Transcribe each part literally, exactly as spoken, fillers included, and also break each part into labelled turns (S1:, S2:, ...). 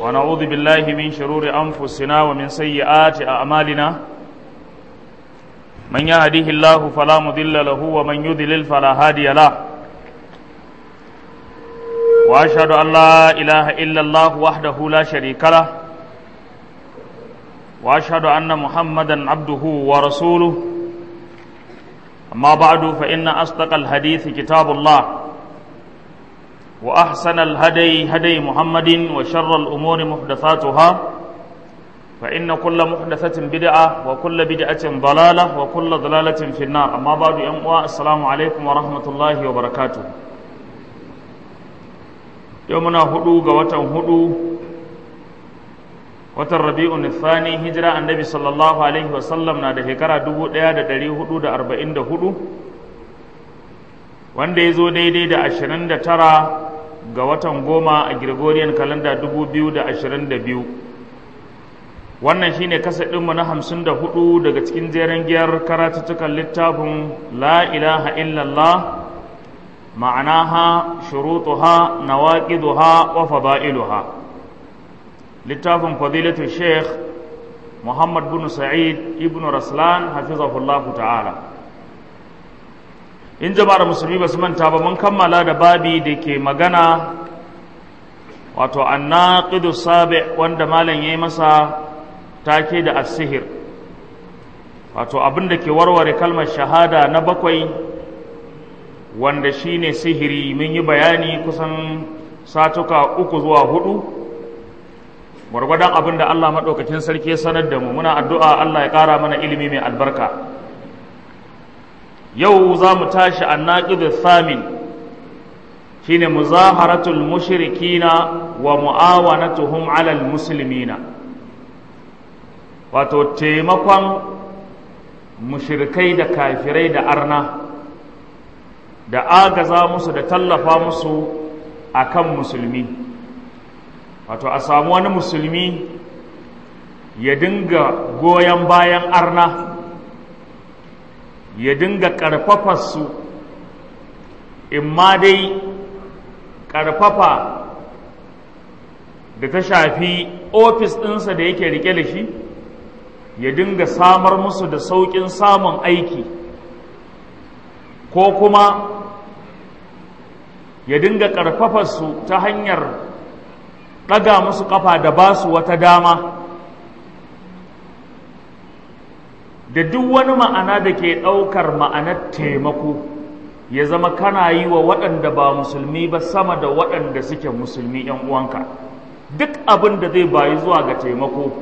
S1: ونعوذ بالله من شرور أنفسنا ومن سيئات أعمالنا من يهده الله فلا مضل له ومن يضلل فلا هادي له وأشهد أن لا إله إلا الله وحده لا شريك له وأشهد أن محمدا عبده ورسوله أما بعد فإن أصدق الحديث كتاب الله وأحسن الهدي هدي محمد وشر الأمور محدثاتها فإن كل محدثة بدعة وكل بدعة ضلالة وكل ضلالة في النار أما بعد أمواء السلام عليكم ورحمة الله وبركاته يومنا هدو قوة هدو watan rabi'un thani hijira annabi sallallahu alaihi wasallam na da shekara dubu ɗaya da ɗari hudu da arba'in da hudu wanda ya zo daidai da ashirin da tara ga watan goma a Gregorian kalanda dubu biyu da ashirin da biyu wannan shine kasadinmu na hamsin da hudu daga cikin jeren giyar karatuttukan littafin la ilaha illallah ma'anaha shurutuha nawaqiduha wa fada'iluha littafin fadilatu sheikh muhammad bin sa'id ibn raslan hafizahullahu ta'ala in jama'ar musulmi ba su manta ba mun kammala da babi da ke magana wato annaqidu sabi wanda malam yayi masa take da as-sihir wato abin da ke warware kalmar shahada na bakwai wanda shine sihiri mun yi bayani kusan satuka uku zuwa hudu gwargwadon abin da Allah maɗaukakin sarki ya sanar da mu muna addu'a Allah ya ƙara mana ilimi mai albarka yau za mu tashi annaqidu thamin shine muzaharatul mushrikina wa mu'awanatuhum 'alal muslimina wato taimakon mushrikai da kafirai da arna da agaza musu da tallafa musu akan musulmi wato a samu wani musulmi ya dinga goyon bayan arna ya dinga ƙarfafarsu in ma dai ƙarfafa da ta shafi ofis ɗinsa da yake rike da shi ya dinga samar musu da sauƙin samun aiki ko kuma ya dinga ƙarfafarsu ta hanyar ɗaga musu ƙafa da ba su wata dama da duk wani ma'ana da ke ɗaukar ma'anar taimako ya zama kana yi wa waɗanda ba musulmi ba sama da waɗanda suke musulmi ‘yan uwanka duk abin da zai bayi zuwa ga taimako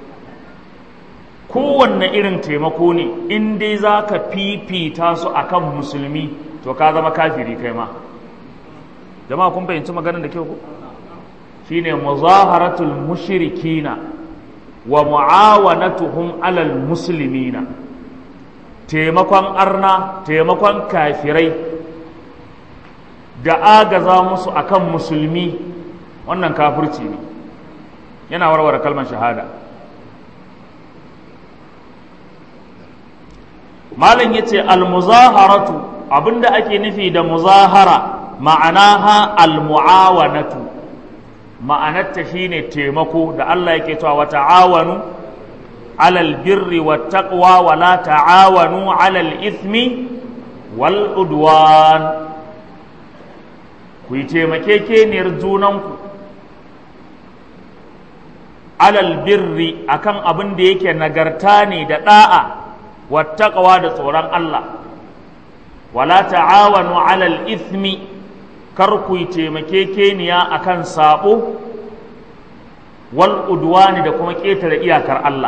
S1: kowanne irin taimako ne in dai za ka fifita su akan musulmi to ka zama kafiri kai ma jama'a kun fahimci maganar da kyau ku shine muzaharatul mushrikina wa muawanatuhum alal muslimina taimakon arna taimakon kafirai da agaza musu akan musulmi wannan kafirci ne yana warware kalmar shahada malam yace al muzaharatu abinda ake nufi da muzahara ma'anaha al muawanatu ma'anarta shine taimako da Allah yake cewa wa ta'awanu alal birri wat taqwa wa la ta'awanu alal ithmi wal udwan ku yi taimakekeniyar junanku alal birri akan abin da yake nagarta ne da da'a wat taqwa da tsoron Allah wa la ta'awanu alal ithmi kar ku yi taimakekeniya a kan saɓo wal udwani da kuma ƙetare iyakar Allah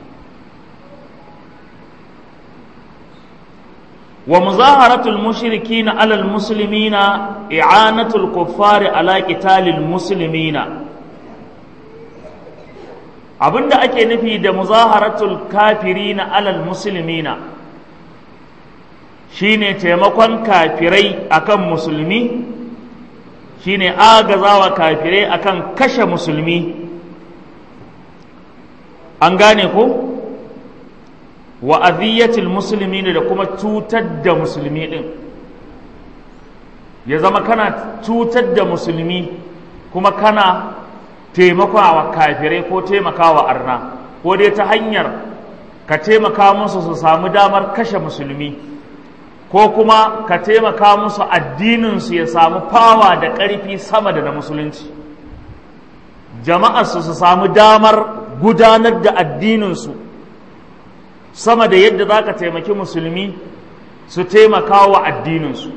S1: wa muzaharatul mushrikina alal muslimina i'anatul kuffari ala qitalil muslimina abinda ake nufi da muzaharatul kafirina alal muslimina shine taimakon kafirai akan musulmi shine agazawa kafirai akan kashe musulmi an gane ko wa aziyatil muslimin da kuma cutar da musulmi din ya zama kana cutar da musulmi kuma kana taimakawa kafirai ko taimakawa arna, ko dai ta hanyar ka taimaka musu su samu damar kashe musulmi, ko kuma ka taimaka musu addininsu ya samu fawa da ƙarfi sama da na musulunci, jama'arsu su samu damar gudanar da addininsu sama da yadda za ka taimaki musulmi su taimaka wa addininsu.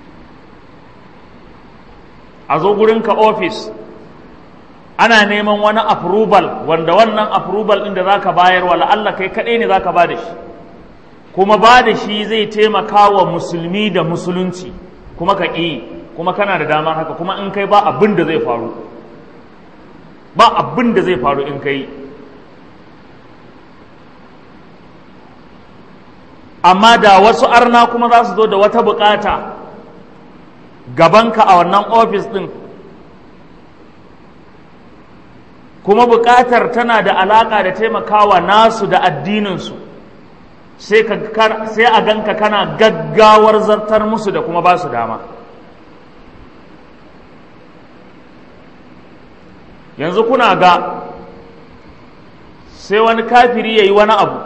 S1: A zo gurinka ofis ana neman wani approval, wanda wannan approval ɗin da za ka bayar wa la'alla kai kaɗai ne za ka ba da shi, kuma ba da shi zai taimaka wa musulmi da musulunci, kuma ka ƙi, kuma kana da damar haka, kuma in kai ba abin da zai faru, ba abin da zai faru in kai. Amma da wasu arna kuma za su zo da wata bukata gabanka a wannan ofis ɗin, kuma bukatar tana da alaƙa da taimakawa nasu da addininsu, sai a ganka kana gaggawar zartar musu da kuma ba su dama. Yanzu kuna ga sai wani kafiri ya yi wani abu,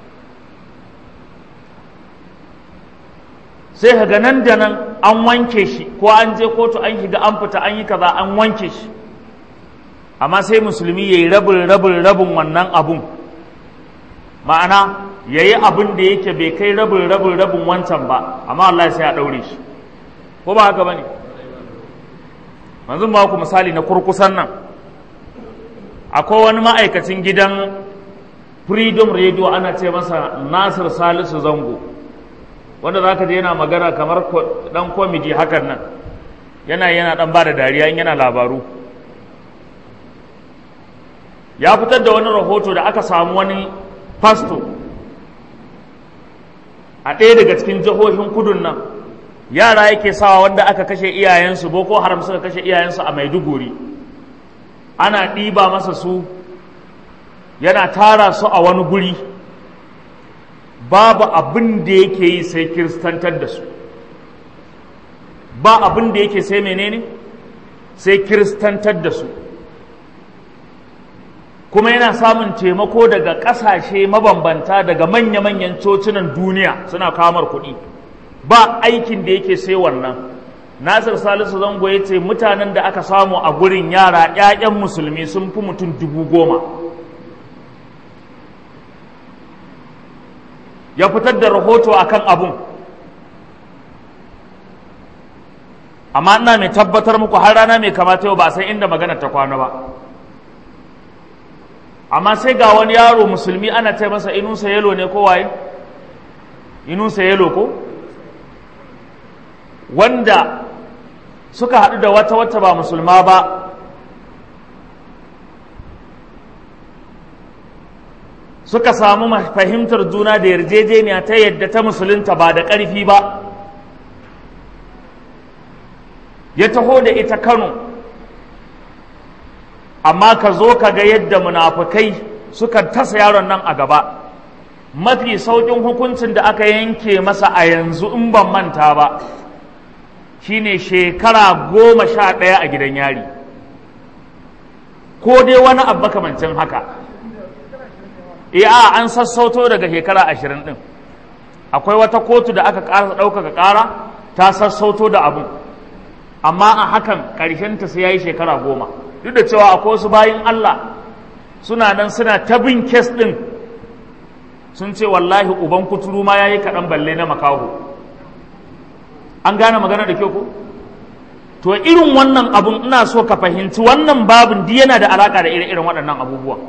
S1: sai ka ga nan da nan an wanke shi, ko an je kotu an shiga an fita an yi kaza an wanke shi, amma sai musulmi ya yi rabin rabin rabin wannan abun, ma'ana ya yi abin da yake bai kai rabin rabin rabin wancan ba, amma Allah sai ya ɗaure shi, ko ba haka ba ne? Manzun ba ku misali na kurkusan nan, akwai wani ma'aikacin gidan Freedom Radio ana ce masa Nasir Salisu Zango, wanda za ka je yana magana kamar dan komedi hakan nan, yana yana dan ba da dariya in yana labaru. Ya fitar da wani rahoto da aka samu wani fasto a ɗaya daga cikin jihohin kudun nan, yara yake sawa wanda aka kashe iyayensu, Boko Haram suka kashe iyayensu a Maiduguri, ana ɗiba masa su yana tara su a wani guri, babu abin da yake yi sai kiristantar da su, ba abin da yake sai menene sai kiristantar da su, kuma yana samun taimako daga ƙasashe mabambanta, daga manya-manyan cocinan duniya suna kamar kuɗi, ba aikin da yake sai wannan. Nasir Salisu Zango ya ce mutanen da aka samu a gurin yara 'ya'yan musulmi sun fi mutum dubu goma. Ya fitar da rahoto akan abun, amma ina mai tabbatar muku har rana mai kamata yau ba san inda magana ta kwana ba. Amma sai ga wani yaro musulmi ana ce masa Inusa Yelo ne ko waye? Inusa Yelo ko? Wanda suka haɗu da wata wata ba musulma ba, suka samu fahimtar juna da yarjejeniya ta yadda ta musulunta ba da ƙarfi ba, ya taho da ita Kano, amma ka zo ka ga yadda munafukai suka tasa yaron nan a gaba. Mafi sauƙin hukuncin da aka yanke masa a yanzu in ban manta ba shine shekara goma sha ɗaya a gidan yari, ko dai wani abu makamancin haka. Iya an sassauto daga shekara ashirin ɗin, akwai wata kotu da aka ƙara ɗaukaka ƙara ta sassauto da abun, amma a hakan ƙarshenta sai ya yi shekara goma. Duk da cewa akwai wasu bayin Allah suna nan suna ta bin kes ɗin, sun ce wallahi uban kuturu ma ya yi kaɗan balle na makaho. An gane magana da kyau ko? To irin wannan abun ina so ka fahimci wannan babin di yana da alaƙa da irin waɗannan abubuwan.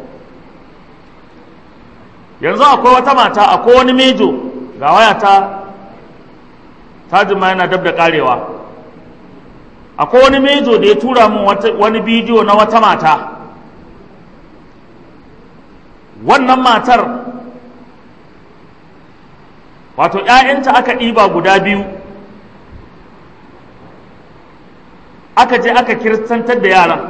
S1: Yanzu akwai wata mata, akwai wani mejo, ga waya ta tajima yana dab da karewa, akwai wani mejo da ya tura min wani bidiyo na wata mata. Wannan matar wato ‘ya'yanta aka ɗiba guda biyu, aka je aka kiristantar da yaran.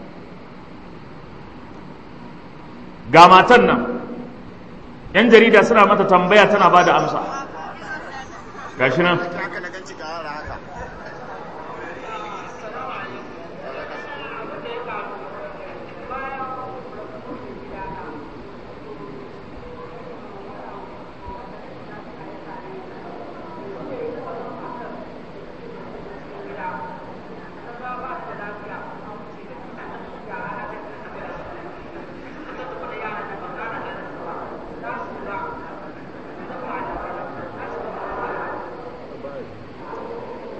S1: Ga matan nan ‘yan jarida suna mata tambaya tana ba da amsa, gashi nan.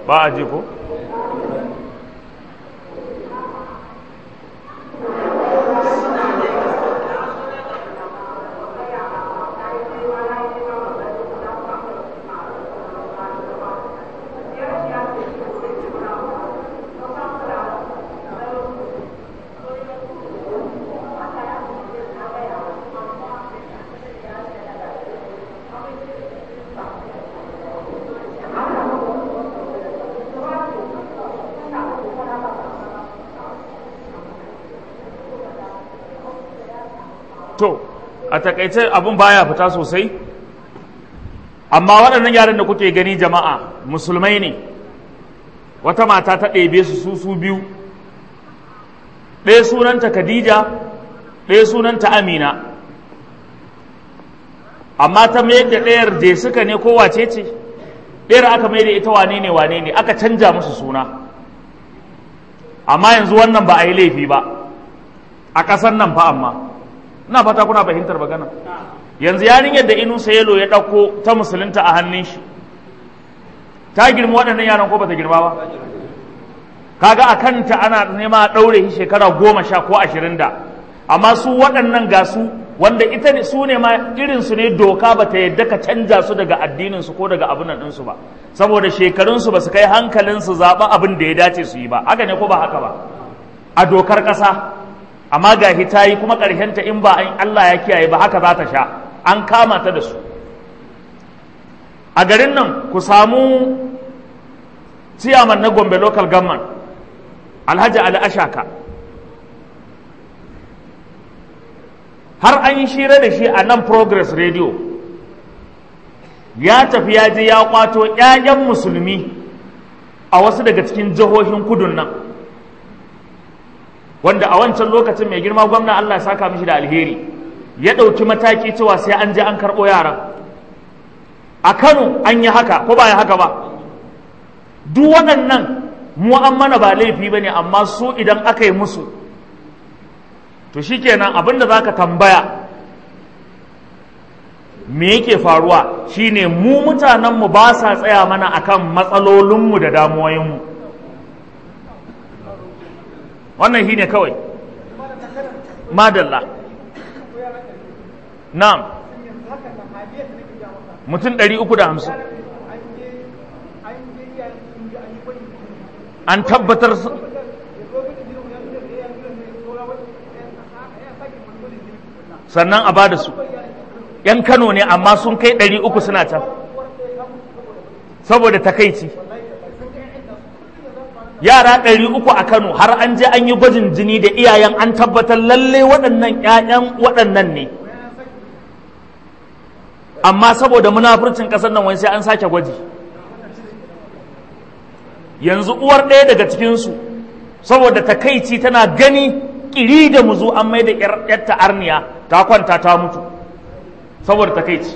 S1: ba a ji ko? To, a takaice abun baya fita sosai, amma waɗannan yaran da kuke gani jama'a musulmai ne, wata mata ta ɗebe su su su biyu, ɗaya sunanta Khadija, ɗaya sunanta Amina, amma ta mayar da ɗayar je suka ne ko wace ce, ɗayar aka mai da ita wane ne wane ne aka canja musu suna, amma yanzu wannan ba a yi laifi ba, a ƙasar nan fa amma. ina fata kuna fahimtar magana yanzu yarinyar da Inusa Yelo ya ɗauko ta musulunta a hannun shi ta girma waɗannan yaran ko bata girma ba kaga a kanta ana nema a ɗaure shi shekara goma sha ko ashirin da amma su waɗannan ga su wanda ita ne su ne ma irin su ne doka bata yadda ka canja su daga addinin su ko daga abin nan su ba saboda shekarun su ba su kai hankalin su zaɓa abin da ya dace su yi ba haka ne ko ba haka ba a dokar ƙasa amma ga ta yi kuma ƙarshenta in ba Allah ya kiyaye ba haka za ta sha an kama ta da su a garin nan ku samu ciyaman na Gombe local government Alhaji Ali Ashaka har an yi shira da shi a nan Progress Radio ya tafi ya je ya kwato ƴaƴan musulmi a wasu daga cikin jihohin kudun nan wanda a wancan lokacin mai girma gwamna Allah ya saka mishi da alheri ya ɗauki mataki cewa sai an je an karɓo yaran a Kano an yi haka ko ba ya haka ba duk waɗannan mu an mana ba laifi ba ne amma su idan aka yi musu to shikenan abinda za ka tambaya me yake faruwa shine mu mutanenmu ba sa tsaya mana akan matsalolinmu da damuwoyinmu wannan shi ne kawai madalla na'am mutum ɗari uku da hamsin an tabbatar sannan a ba da su ‘yan Kano ne amma sun kai ɗari uku suna can saboda takaici yara ɗari uku a Kano har an je an yi gwajin jini da iyayen an tabbatar lalle waɗannan ƴaƴan waɗannan ne amma saboda munafurcin ƙasar nan wani sai an sake gwaji yanzu uwar ɗaya daga cikinsu saboda takaici tana gani ƙiri da muzu an mai da ƴarta arniya ta kwanta ta mutu saboda takaici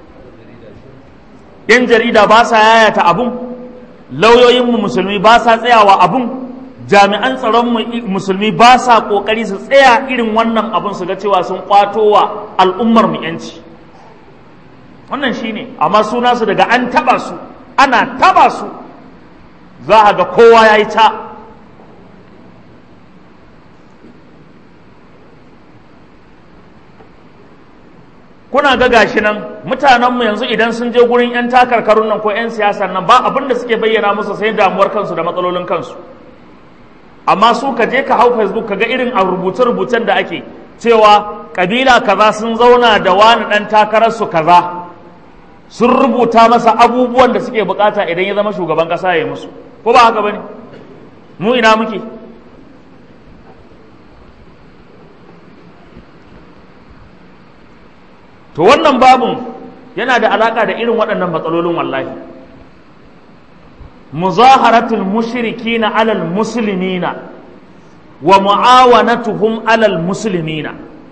S1: yan jarida ba sa yayata abun lauyoyinmu musulmi ba sa tsayawa abun jami'an tsaron musulmi ba sa kokari su tsaya irin wannan abun su ga cewa sun kwato wa al'ummar mu yanci wannan shine amma suna su daga an taba su ana taba su za a ga kowa yayi ta kuna ga gashi nan mutanenmu yanzu idan sun je gurin 'yan takarkarun nan ko 'yan siyasar nan ba abin da suke bayyana musu sai damuwar kansu da matsalolin kansu amma su ka je ka hau facebook ka ga irin a rubuce-rubucen da ake cewa kabila kaza sun zauna da wani ɗan takararsu kaza sun rubuta masa abubuwan da suke bukata idan ya zama shugaban ƙasa ya yi musu ko ba haka bane mu ina muke to wannan babun yana da alaka da irin waɗannan matsalolin wallahi muzaharatul mushrikina alal muslimina wa muawanatuhum alal muslimina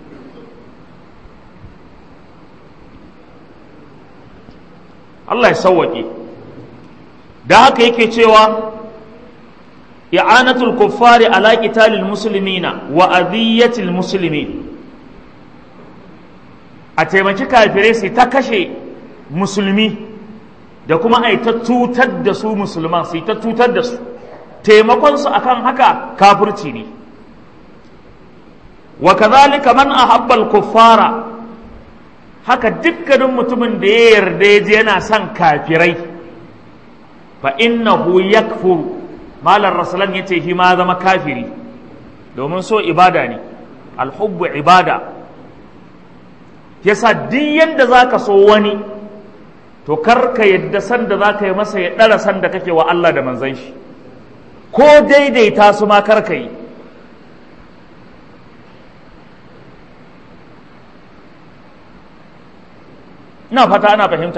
S1: Allah ya sauwaƙe da haka yake cewa i'anatul kuffari ala qitalil muslimina wa adhiyatil muslimin a taimaki kafirai su ta kashe musulmi da kuma a yi ta cutar da su musulman su yi ta cutar da su taimakonsu akan haka kafirci ne. wa kazalika man ahabbal kuffara, haka dukkanin mutumin da ya yarda ya je yana son kafirai fa innahu yakfur, malar rasulan yace shi ma zama kafiri, domin so ibada ne, alhubbu ibada. yasa duk yanda zaka so wani to kar ka yadda san da zaka yi masa ya dara san da kake wa Allah da manzon shi, ko daidaita su ma kar ka yi. ina fata ana fahimta,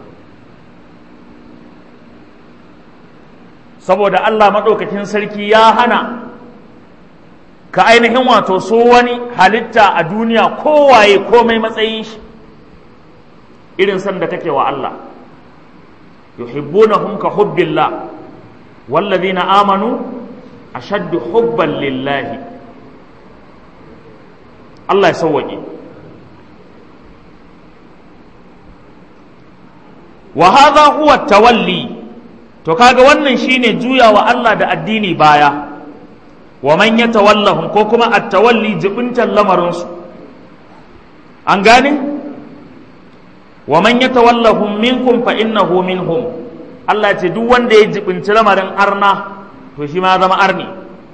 S1: saboda Allah maɗaukakin sarki ya hana ka ainihin wato so wani halitta a duniya kowaye komai matsayin shi irin san da kake wa Allah. yuhibbunahum ka hubbillah wallazina amanu ashaddu hubban lillahi. Allah ya sauwaƙe. wa hadha huwa tawalli, to kaga wannan shine juyawa Allah da addini baya. wa man yatawallahum, ko kuma at-tawalli jibintan lamarin su, an gane. wa man yatawallahum minkum fa innahu minhum, Allah ce duk wanda ya jibinci lamarin arna to shi ma zama arni.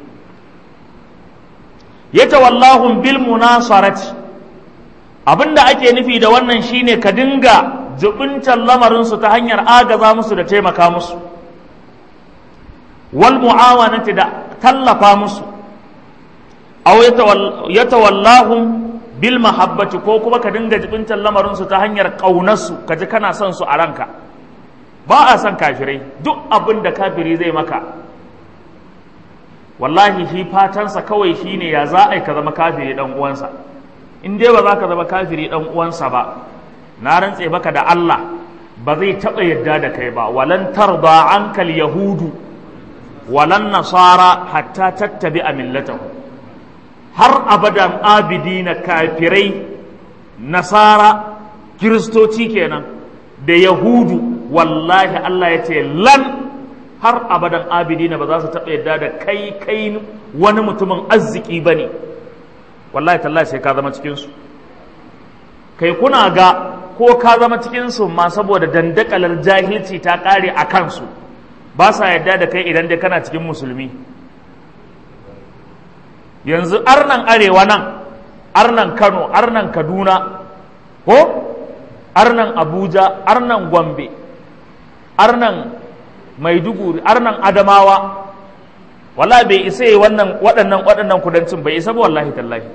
S1: yatawallahum bil munasarati, abinda ake nufi da wannan shine ka dinga jibincan lamarinsu ta hanyar agaza musu da taimaka musu, wal mu'awanati da tallafa musu, aw yatawallahum bil mahabbati, ko kuma ka dinga jibincan lamarinsu ta hanyar ƙaunarsu, ka ji kana son su a ranka. ba a son kafirai, duk abin da kafiri zai maka wallahi shi fatansa kawai shine ya za a yi ka zama kafiri dan uwansa. in dai ba za ka zama kafiri dan uwansa ba, na rantse baka da Allah ba zai taɓa yadda da kai ba. walan tarda ankal yahudu walan nasara hatta tattabi a millatahu, har abadan abidina kafirai, nasara, kiristoci kenan da yahudu, wallahi Allah ya ce lan, har abadan abidina ba za su taɓa yadda da kai kai wani mutumin arziki ba ne. wallahi tallahi sai ka zama cikinsu. kai kuna ga ko ka zama cikinsu ma saboda dandakalar jahilci ta ƙare a kansu, ba sa yadda da kai idan dai kana cikin musulmi. yanzu arnan arewa nan, arnan Kano, arnan Kaduna, ko arnan Abuja, arnan Gombe, arnan Maiduguri, arnan Adamawa, wallahi bai isa yi wannan waɗannan waɗannan kudancin bai isa ba wallahi tallahi.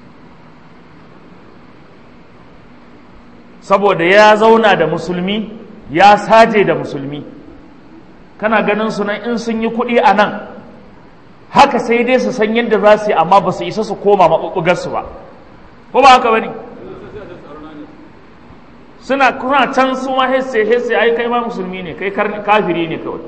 S1: saboda ya zauna da musulmi, ya saje da musulmi. kana ganin su nan in sun yi kuɗi a nan haka sai dai su san yadda za su yi, amma ba su isa su koma maɓuɓɓugarsu ba, ko ba haka ba ne? suna kuna can su ma hesse hesse ai kai ma musulmi ne, kai kafiri ne kawai,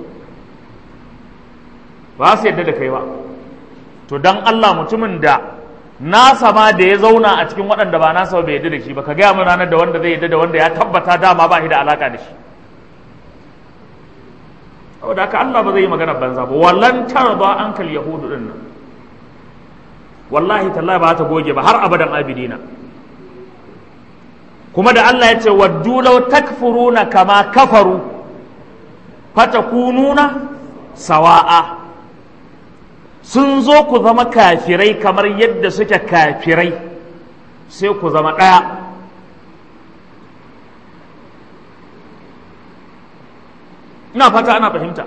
S1: ba su yadda da kai ba. to dan Allah mutumin da nasa ma da ya zauna a cikin waɗanda ba nasa bai yadda da shi ba, ka gaya min ranar da wanda zai yadda da wanda ya tabbata dama ba shi da alaka da shi. saboda haka Allah ba zai yi magana banza ba. wallan tarda ankal yahudu din nan, wallahi tallahi ba ta goge ba har abadan abidina. kuma da Allah ya ce waddu law takfuruna kama kafaru fatakununa sawa'a, sun zo ku zama kafirai kamar yadda suke kafirai, sai ku zama ɗaya. ina fata ana fahimta.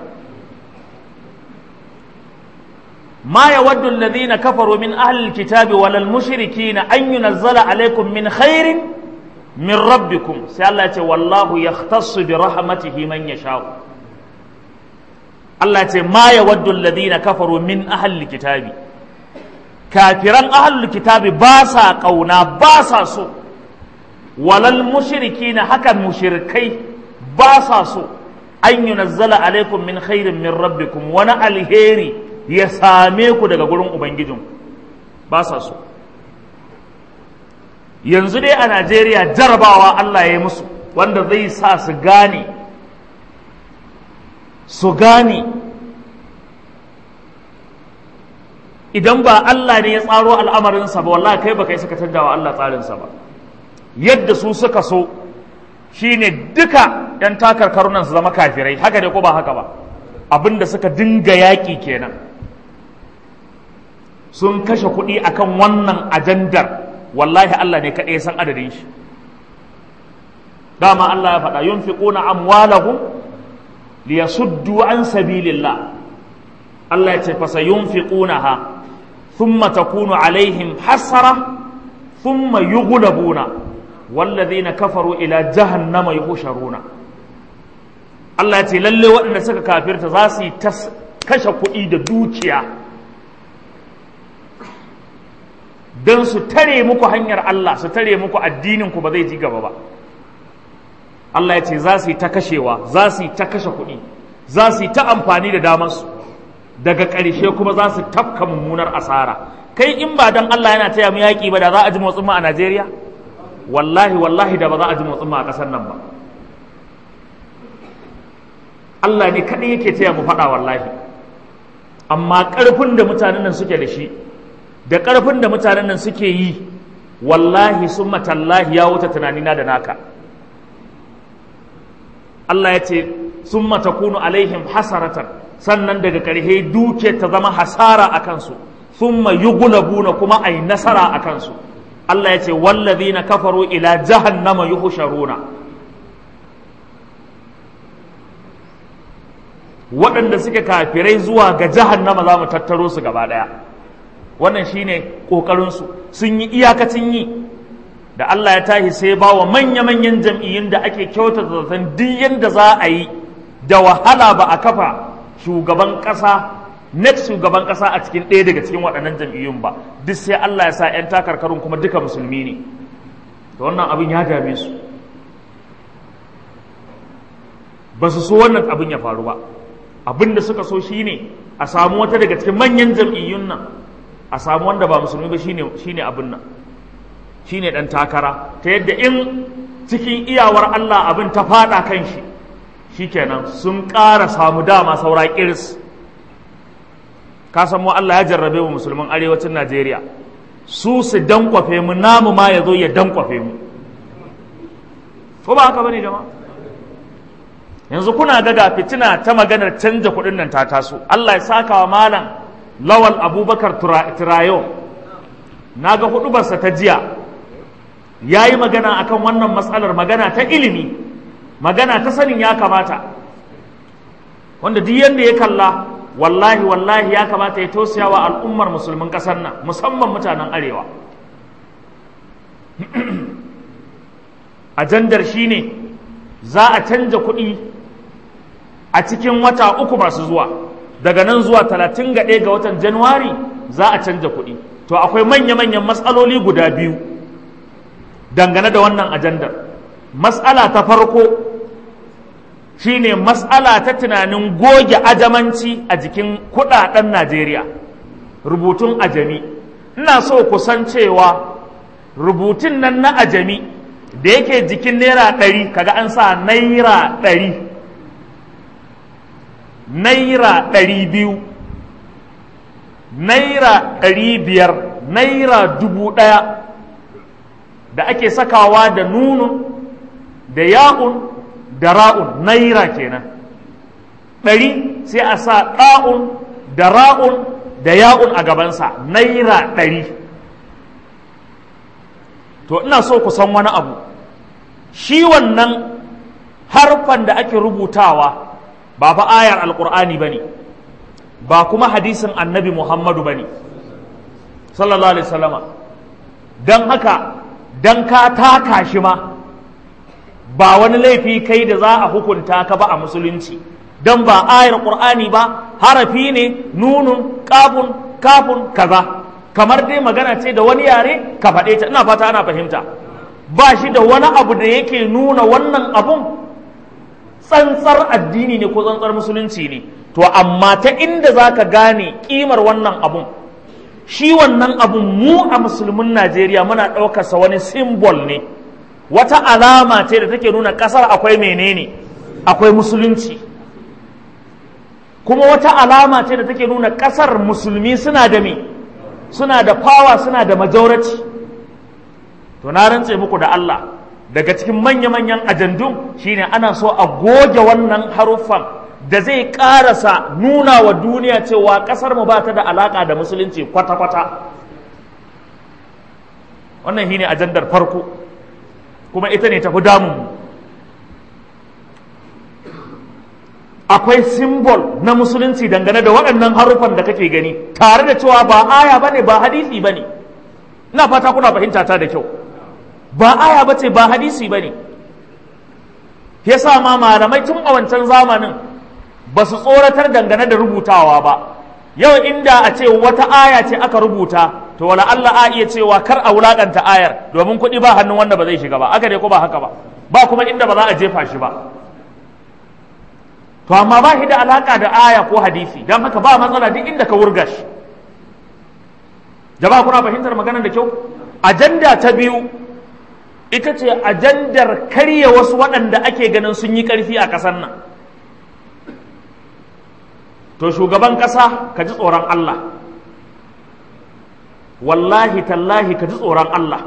S1: ma yawaddu alladhina kafaru min ahli alkitabi walal mushrikina an yunazzala alaykum min khairin min rabbikum, sai Allah ya ce wallahu yahtassu bi rahmatihi man yasha. Allah ce ma yawaddu alladhina kafaru min ahli kitabi, kafiran ahli kitabi ba sa kauna, ba sa so, walal mushrikina haka mushrikai ba sa so, an yunazzala alaikum min khairin min rabbikum, wani alheri ya same ku daga gurin ubangijin, ba sa so. yanzu dai a Najeriya jarabawa Allah ya yi musu wanda zai sa su gane su gane idan ba Allah ne ya tsaro al'amarinsa ba wallahi kai ba kai suka canja wa Allah tsarinsa ba yadda su suka so shine duka ‘yan takarkarunan su zama kafirai haka dai ko ba haka ba abinda suka dinga yaƙi kenan sun kashe kuɗi akan wannan ajandar wallahi Allah ne kaɗai san adadin shi dama Allah ya faɗa yunfiquna amwalahum liyasuddu an sabilillah Allah ya ce fa sayunfiqunaha thumma takunu alaihim hasara thumma yughlabuna walladhina kafaru ila jahannama yuhsharuna Allah ya ce lalle waɗanda suka kafirta za su yi ta kashe kuɗi da dukiya don su tare muku hanyar Allah su tare muku addinin ku ba zai ji gaba ba Allah ya ce za su yi ta kashewa za su yi ta kashe kuɗi za su yi ta amfani da damarsu daga ƙarshe kuma za su tafka mummunar asara kai in ba don Allah yana taya mu yaƙi ba da za a ji motsin mu a Najeriya wallahi wallahi da ba za a ji motsin mu a ƙasar nan ba Allah ne kaɗai yake taya mu faɗa wallahi amma ƙarfin da mutanen nan suke da shi da ƙarfin da mutanen nan suke yi wallahi summa tallahi ya wuce tunanina da naka Allah ya ce summa takunu alaihim hasaratan sannan daga ƙarshe duke ta zama hasara a kansu summa yughlabuna kuma ai nasara a kansu Allah ya ce wallazina kafaru ila jahannama yuhsharuna waɗanda suke kafirai zuwa ga jahannama za mu tattaro su gaba ɗaya wannan shine ƙoƙarinsu sun yi iyakacin yi da Allah ya tashi sai ba wa manya-manyan jam'iyyun da ake kyauta zaton duk yadda za a yi da wahala ba a kafa shugaban ƙasa next shugaban ƙasa a cikin ɗaya daga cikin waɗannan jam'iyyun ba duk sai Allah ya sa 'yan takarkarun kuma duka musulmi ne da wannan abin ya dame su ba su so wannan abin ya faru ba abin da suka so shine a samu wata daga cikin manyan jam'iyyun nan a samu wanda ba musulmi ba shine shine abin nan shine dan takara ta yadda in cikin iyawar Allah abin ta fada kan shi shikenan sun ƙara samu dama saura kiris ka san mu Allah ya jarrabe mu musulman arewacin Najeriya su su dankwafe mu namu ma yazo ya dankwafe mu ko ba haka bane jama'a yanzu kuna ga ga fitina ta maganar canja kuɗin nan ta taso Allah ya saka wa malam Lawal Abubakar Tirayo na ga hudubarsa ta jiya ya yi magana akan wannan matsalar magana ta ilimi magana ta sanin ya kamata wanda duk yanda ya kalla wallahi wallahi ya kamata ya tausaya wa al'ummar musulmin ƙasar nan musamman mutanen arewa ajandar shine za a canja kuɗi a cikin wata uku masu zuwa daga nan zuwa talatin ga ɗaya ga watan Januwari za a canja kuɗi to akwai manya-manyan matsaloli guda biyu dangane da wannan ajandar matsala ta farko shine matsala ta tunanin goge ajamanci a jikin kuɗaɗen Najeriya rubutun ajami ina so ku san cewa rubutun nan na ajami da yake jikin naira ɗari kaga an sa naira ɗari naira ɗari biyu naira ɗari biyar naira dubu ɗaya da ake sakawa da nunun da ya'un da ra'un naira kenan ɗari sai a sa ɗa'un da ra'un da ya'un a gabansa naira ɗari to ina so ku san wani abu shi wannan harfan da ake rubutawa ba fa ayar alkur'ani ba ne ba kuma hadisin annabi muhammadu ba ne sallallahu alaihi wasallama don haka don ka taka shi ma ba wani laifi kai da za a hukunta ka ba a musulunci don ba ayar qur'ani ba harafi ne nunun kafun kafun kaza kamar dai magana ce da wani yare ka faɗe ta ina fata ana fahimta ba shi da wani abu da yake nuna wannan abun tsantsar addini ne ko tsantsar musulunci ne to amma ta inda za ka gane ƙimar wannan abun shi wannan abun mu a musulmin Najeriya muna ɗaukarsa wani simbol ne wata alama ce da take nuna ƙasar akwai menene akwai musulunci kuma wata alama ce da take nuna ƙasar musulmi suna da me suna da fawa suna da majority. To na rantse muku da Allah daga cikin manya-manyan ajandun shine ana so a goge wannan haruffan da zai ƙarasa nuna wa duniya cewa ƙasar mu ba ta da alaƙa da musulunci kwata-kwata. Wannan shine ajandar farko kuma ita ne tafi damun mu. Akwai simbol na musulunci dangane da waɗannan haruffan da kake gani tare da cewa ba aya bane ba hadisi bane. Ina fata kuna fahimta ta da kyau. Ba aya bace ba hadisi bane. Yasa ma malamai tun a wancan zamanin ba su tsoratar dangane da rubutawa ba. Yau inda a ce wata aya ce aka rubuta to wala Allah a iya cewa kar a wulakanta ayar domin kuɗi ba hannun wanda ba zai shiga ba. Aka dai ko ba haka ba. Ba kuma inda ba za a jefa shi ba. To amma ba shi da alaka da aya ko hadisi don haka ba matsala duk inda ka wurga shi. Jama'a kuna fahimtar maganar da kyau? Ajanda ta biyu ita ce ajandar karya wasu waɗanda ake ganin sun yi ƙarfi a ƙasar nan. To shugaban ƙasa ka ji tsoron Allah. Wallahi tallahi ka ji tsoron Allah.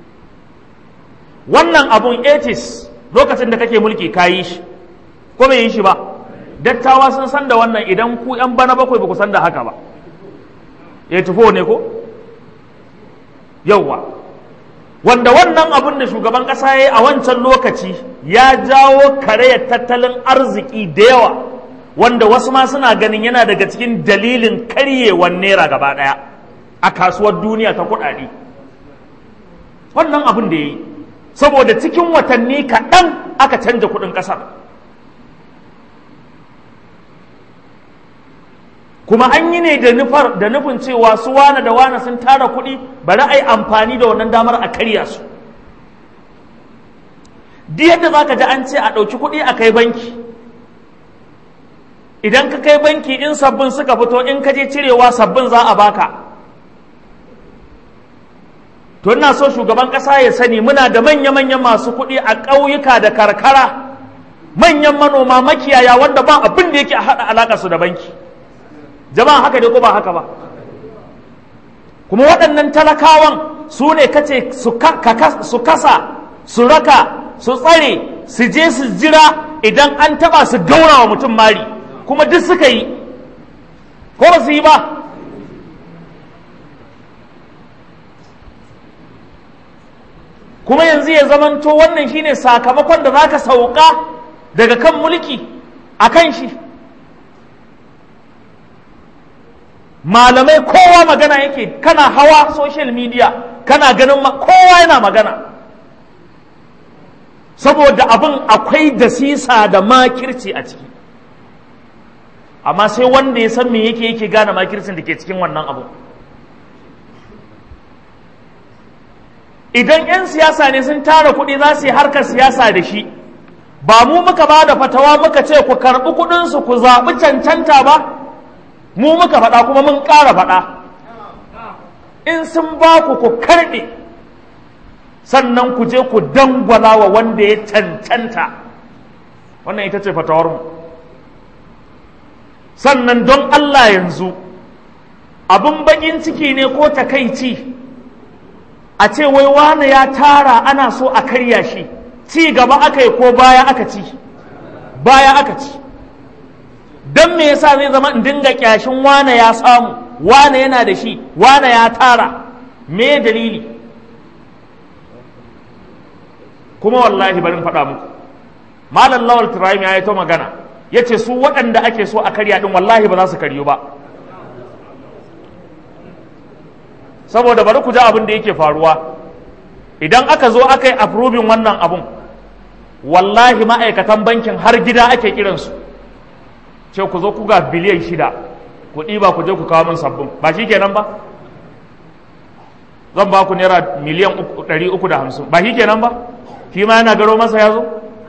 S1: Wannan abun eighties lokacin da kake mulki ka yi shi ko bai yi shi ba. Dattawa sun san da wannan idan ku ‘yan bana bakwai ba ku san da haka ba. Ya tufo ne ko? Yauwa. Wanda wannan abin da shugaban ƙasa ya yi a wancan lokaci ya jawo karayar tattalin arziki da yawa, wanda wasu ma suna ganin yana daga cikin dalilin karyewar naira gaba ɗaya a kasuwar duniya ta kuɗaɗe. Wannan abin da ya yi, saboda cikin watanni kaɗan aka canja kuɗin ƙasar. Kuma an yi ne da nufin cewa su wane da wane sun tara kuɗi bari a yi amfani da wannan damar a karya su. Duk yadda za ka ji an ce a ɗauki kuɗi a kai banki, idan ka kai banki in sabbin suka fito in ka je cirewa sabbin za a baka. To ina so shugaban ƙasa ya sani muna da manya-manyan masu kuɗi a ƙauyuka da karkara, manyan manoma makiyaya wanda ba abin da yake haɗa alaƙa su da banki. Jama'a haka dai ko ba haka ba? Kuma waɗannan talakawan su ne kace su kasa, su raka, su tsare, su je su jira idan an taɓa su gaura wa mutum mari, kuma duk suka yi, ko ba su yi ba? Kuma yanzu ya zamanto wannan shine sakamakon da za ka sauka daga kan mulki a kan shi. Malamai kowa magana yake, kana hawa social media kana ganin kowa yana magana, saboda abin akwai dasisa da makirci a ciki. Amma sai wanda ya san me yake yake gane makircin da ke cikin wannan abu. Idan 'yan siyasa ne sun tara kuɗi za su yi harkar siyasa da shi, ba mu muka ba da fatawa muka ce ku karɓi kuɗinsu ku zaɓi cancanta ba, mu muka faɗa kuma mun ƙara faɗa. In sun ba ku ku karɓe, sannan ku je ku dangwala wa wanda ya cancanta. Wannan ita ce fatawarmu. Sannan don Allah yanzu, abin baƙin ciki ne ko takaici a ce wai wane ya tara ana so a karya shi, ci gaba aka yi ko baya aka ci? Baya aka ci. Don me yasa zai zama in dinga kyashin wane ya samu, wane yana da shi, wane ya tara? Me dalili? Kuma wallahi barin faɗa muku, Malam Lawal Turayim ya yi ta magana, ya ce su waɗanda ake so a karya ɗin wallahi ba za su karyu ba. Saboda bari ku ji abin da yake faruwa, idan aka zo aka yi approving wannan abun, wallahi ma'aikatan bankin har gida ake kiransu, ce ku zo ku ga biliyan shida, ku ɗiba ku je ku kawo min sabbin, ba shi kenan ba? Zan ba ku naira miliyan ɗari uku da hamsin, ba shi kenan ba? Shi ma yana garo masa ya zo?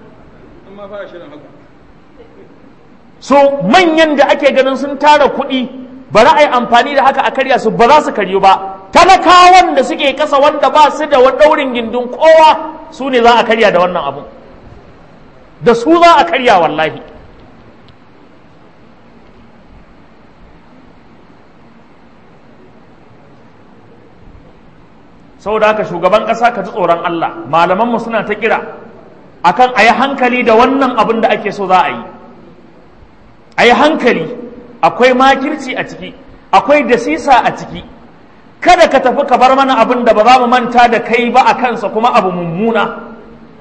S1: So manyan da ake ganin sun tara kuɗi, bari a yi amfani da haka a karya su, ba za su karyu ba. Talakawan da suke ƙasa wanda ba su da ɗaurin gindin kowa, su ne za a karya da wannan abun. Da su za a karya wallahi. saboda haka shugaban ƙasa ka ji tsoron Allah, malamanmu suna ta kira akan a yi hankali da wannan abin da ake so za a yi, a yi hankali, akwai makirci a ciki, akwai dasisa a ciki, kada ka tafi ka bar mana abin da ba za mu manta da kai ba a kansa kuma abu mummuna.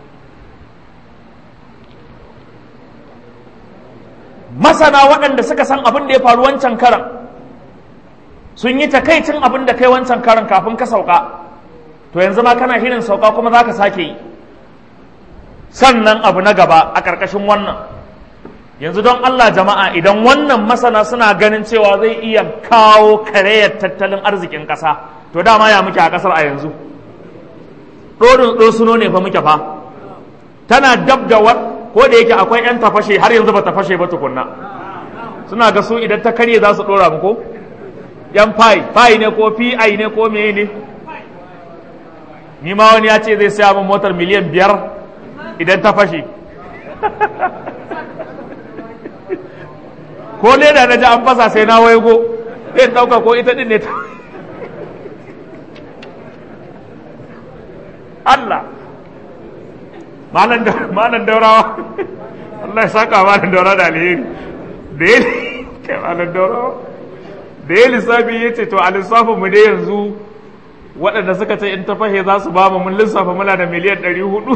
S1: Masana waɗanda suka san abin da ya faru wancan karan sun yi takaicin abin da kai wancan karan kafin ka sauka, to yanzu ma kana hirin sauka kuma za ka sake yi. Sannan abu na gaba a ƙarƙashin wannan, yanzu don Allah jama'a, idan wannan masana suna ganin cewa zai iya kawo karayar tattalin arzikin ƙasa, to dama ya muke a ƙasar a yanzu ɗorin ɗosuno ne fa muke fa, tana dab da ko da yake akwai 'yan tafashe har yanzu ba tafashe ba tukunna, suna ga su idan ta karye za su ɗora mu ko 'yan fai fai ne ko fi ne ko meye ne. Ni ma wani ya ce zai saya min motar miliyan biyar idan ta fashe ko leda na ji an fasa sai na waigo zai ɗauka ko ita ɗin ne ta Allah malan daurawa Allah ya saka malan daurawa da alheri da ya kai malan daurawa da ya lissafi ya ce to a lissafin mu dai yanzu waɗanda suka ce in ta fashe za su ba mu mun lissafa muna da miliyan ɗari hudu.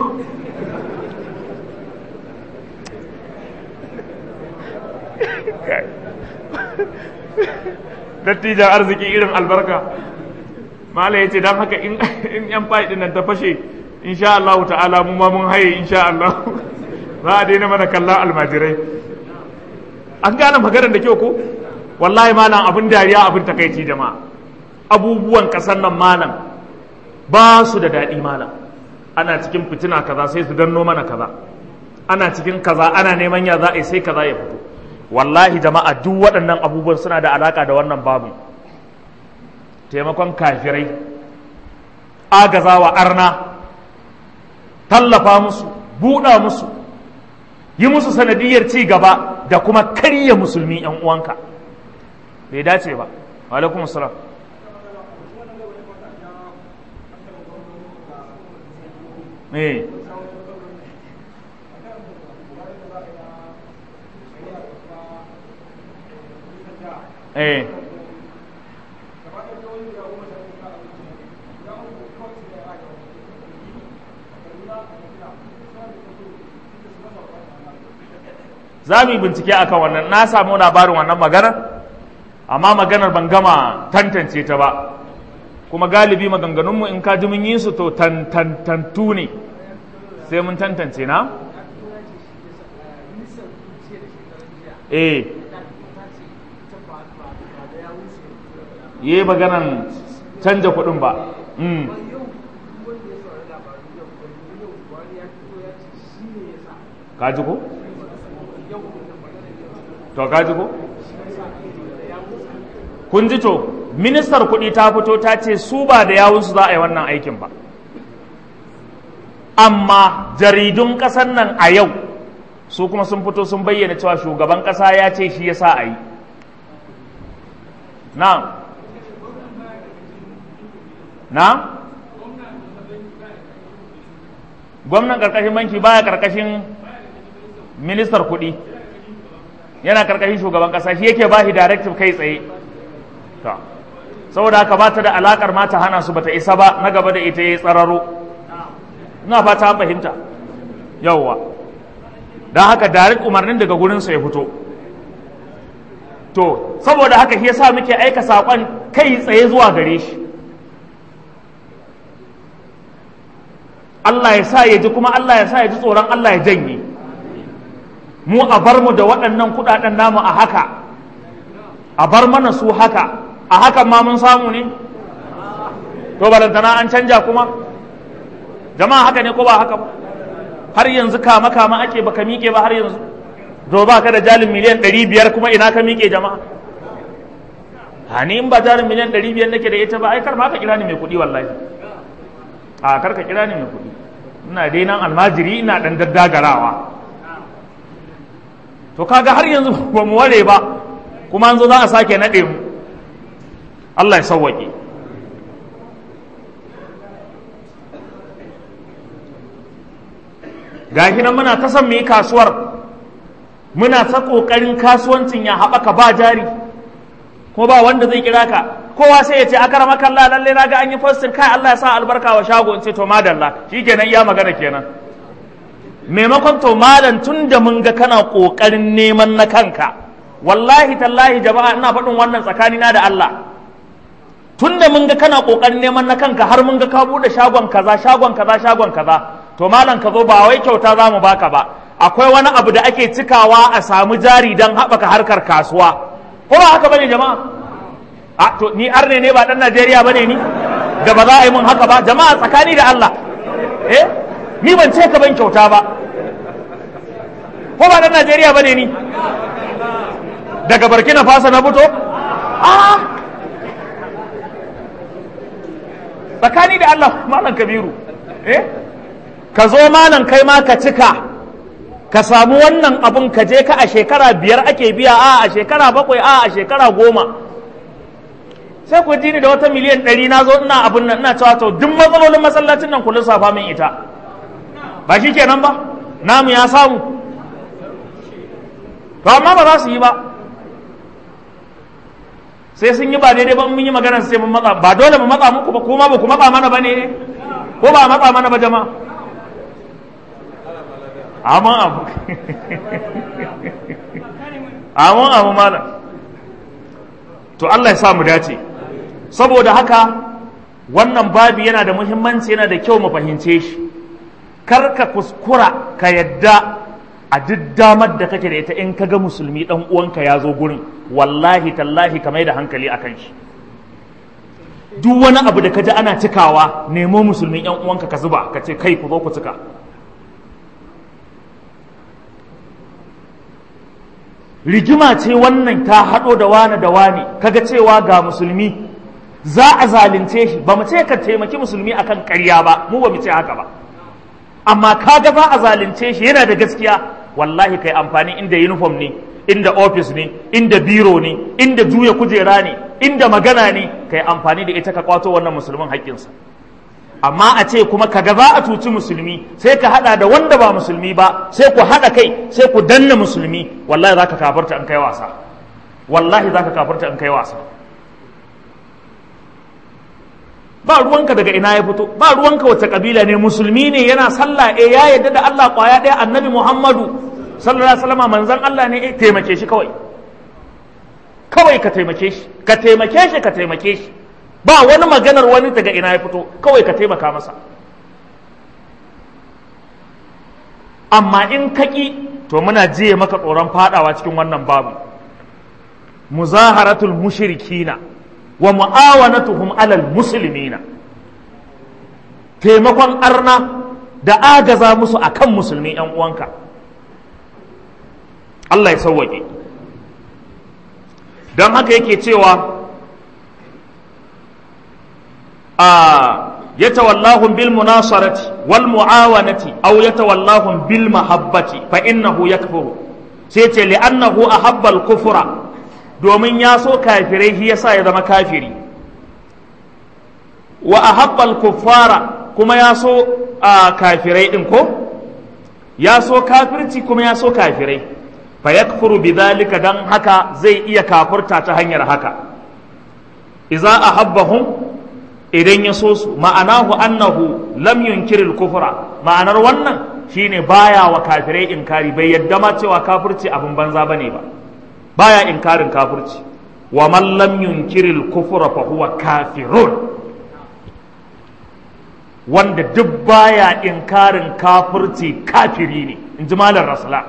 S1: Dattijan arziki irin albarka mala ya ce don haka in yan faɗin nan ta fashe insha Allah ta'ala mu ma mun haye insha Allah za a daina mana kallon almajirai. An gane maganar da kyau ko wallahi malam abin dariya abin takaici jama'a, abubuwan ƙasar nan malam ba su da daɗi malam. Ana cikin fitina kaza sai su danno mana kaza, ana cikin kaza ana neman ya za a yi sai kaza ya fito. Wallahi jama'a duk waɗannan abubuwan suna da alaƙa da wannan babu. Taimakon kafirai, agazawa arna, tallafa musu, buɗa musu, yi musu sanadiyar ci gaba da kuma karya musulmi ‘yan uwanka bai dace ba. Wa alaikum salam. Eh. Eh. Za mu yi bincike akan wannan, na samu labarin wannan maganar, amma maganar ban gama tantance ta ba, kuma galibi maganganunmu in ka ji mun yi su to tantantu ne sai mun tantance na? Eh. Yi maganan canja kuɗin ba. Kaji ko? To kaji ko? Kun ji to, ministar kuɗi ta fito ta ce su ba da yawunsu za a yi wannan aikin ba. Amma jaridun ƙasar nan a yau su kuma sun fito sun bayyana cewa shugaban ƙasa ya ce shi ya sa a yi. Na? Na? Gwamnan ƙarƙashin banki baya ƙarƙashin ministar kuɗi, yana ƙarƙashin shugaban ƙasa, shi yake ba shi directive kai tsaye. Saboda haka ba ta da alaƙar ma ta hana su bata isa ba, na gaba da ita ya tsararo. Ina fata an fahimta. Yawwa. Don haka direct umarnin daga gurinsa ya fito. To, saboda haka shi yasa muke aika saƙon kai tsaye zuwa gare shi. Allah ya sa ya ji kuma Allah ya sa ya ji tsoron Allah ya janye. Mu a bar mu da waɗannan kuɗaɗen namu a haka, a bar mana su haka, a hakan ma mun samu ne? To balantana an canja kuma? Jama'a haka ne ko ba haka ba? Har yanzu kama kama ake baka miƙe ba har yanzu? To ba ka da jalin miliyan ɗari biyar kuma ina ka miƙe jama'a? Hani in ba jalin miliyan ɗari biyar nake da ita ba, ai kar ma ka kira ni mai kuɗi wallahi. A kar ka kira ni mai kuɗi. Ina dai nan almajiri ina ɗan daddagarawa. To kaga har yanzu ba mu ware ba, kuma an zo za a sake naɗe mu. Allah ya sauwaƙe. gashi nan muna ta son mu yi kasuwar, muna ta ƙoƙarin kasuwancin ya haɓaka ba jari, ko ba wanda zai kira ka, kowa sai ya ce akarama kallah lalle na ga an yi postin kai Allah ya sa albarka wa shago, in ce to madalla shikenan iya magana kenan. Maimakon to malam tun da mun ga kana ƙoƙarin neman na kanka, wallahi tallahi jama'a ina faɗin wannan tsakanina da Allah, tun da mun ga kana ƙoƙarin neman na kanka har mun ga ka buɗe shagon kaza shagon kaza shagon kaza, to malam ka zo ba wai kyauta za mu baka ba, akwai wani abu da ake cikawa a samu jari don haɓaka harkar kasuwa, ko ba haka bane jama'a? A to ni arne ne ba ɗan Najeriya bane ni da ba za a yi mun haka ba jama'a, tsakani da Allah, eh ni ban ce ka ban kyauta ba, ko ba ɗan Najeriya bane ni daga Burkina Faso na fito? A tsakani da Allah malam Kabiru, eh ka zo malam kai ma ka cika, ka samu wannan abun ka je ka a shekara biyar ake biya, a a shekara bakwai, a a shekara goma, sai ku dini da wata miliyan ɗari na zo ina abun nan ina cewa to duk matsalolin masallacin nan ku lissafa min ita, ba shi kenan ba namu ya samu, to amma ba za su yi ba, sai sun yi ba daidai ba mun yi magana sai mun matsa, ba dole mu matsa muku ba, kuma ba ku matsa mana ba ne, ko ba matsa mana ba jama'a? Amon abu amon abu malam, to Allah ya sa mu dace. Saboda haka wannan babi yana da muhimmanci, yana da kyau mu fahimce shi, kar ka kuskura ka yadda a duk damar da kake da ita in kaga musulmi dan uwanka ya zo gurin, wallahi tallahi ka mai da hankali akan shi. Duk wani abu da kaji ana cikawa, nemo musulmin yan uwanka ka zuba, ka ce kai ku zo ku cika. Rigima ce wannan ta haɗo da wane da wane, kaga cewa ga musulmi za a zalunce shi, ba mu ce ka taimaki musulmi akan ƙarya ba, mu ba mu ce haka ba, amma kaga za a zalunce shi yana da gaskiya, wallahi kai amfani inda uniform ne, inda office ne, inda biro ne, inda juya kujera ne, inda magana ne, kai amfani da ita ka kwato wannan musulmin haƙƙinsa. Amma a ce kuma kaga za a cuci musulmi, sai ka hada da wanda ba musulmi ba, sai ku hada kai, sai ku danna musulmi, wallahi zaka kafarta in kai wasa, wallahi zaka kafarta in kai wasa. Ba ruwanka daga ina ya fito, ba ruwanka wace kabila ne, musulmi ne yana sallah, eh ya yarda da Allah kwaya ɗaya, annabi Muhammadu sallallahu alaihi wasallam manzon Allah ne, eh taimake shi kawai, kawai ka taimake shi, ka taimake shi, ka taimake shi. Ba wani maganar wani daga ina ya fito, kawai ka taimaka masa. Amma in kaki, to muna jiye maka tsoron fadawa cikin wannan babu. Muzaharatul mushrikina wa mu'awanatuhum alal muslimina, taimakon arna da agaza musu akan musulmi yan uwanka. Allah ya sauwaƙe. Don haka yake cewa يتولاهم بالمناصرة والمعاونة أو يتولاهم بالمحبة فإنه يكفر سيتي لأنه أحب الكفر دومين ياسو كافري هي سايد ما كافري وأحب الكفار كما ياسو آه كافري إنكو ياسو كافرتي كما ياسو كافري فيكفر بذلك دن هكا زي إيا كافر تاتهنير هكا إذا أحبهم idan ya so su, ma'anahu annahu lam yunkiril kufra, ma'anar wannan shine baya wa kafirai inkari, bai yadda ma cewa kafirci abin banza bane ba, baya inkarin kafirci. Wa man lam yunkiril kufra fa huwa kafirun, wanda duk baya inkarin kafirci kafiri ne, in ji malar rasula.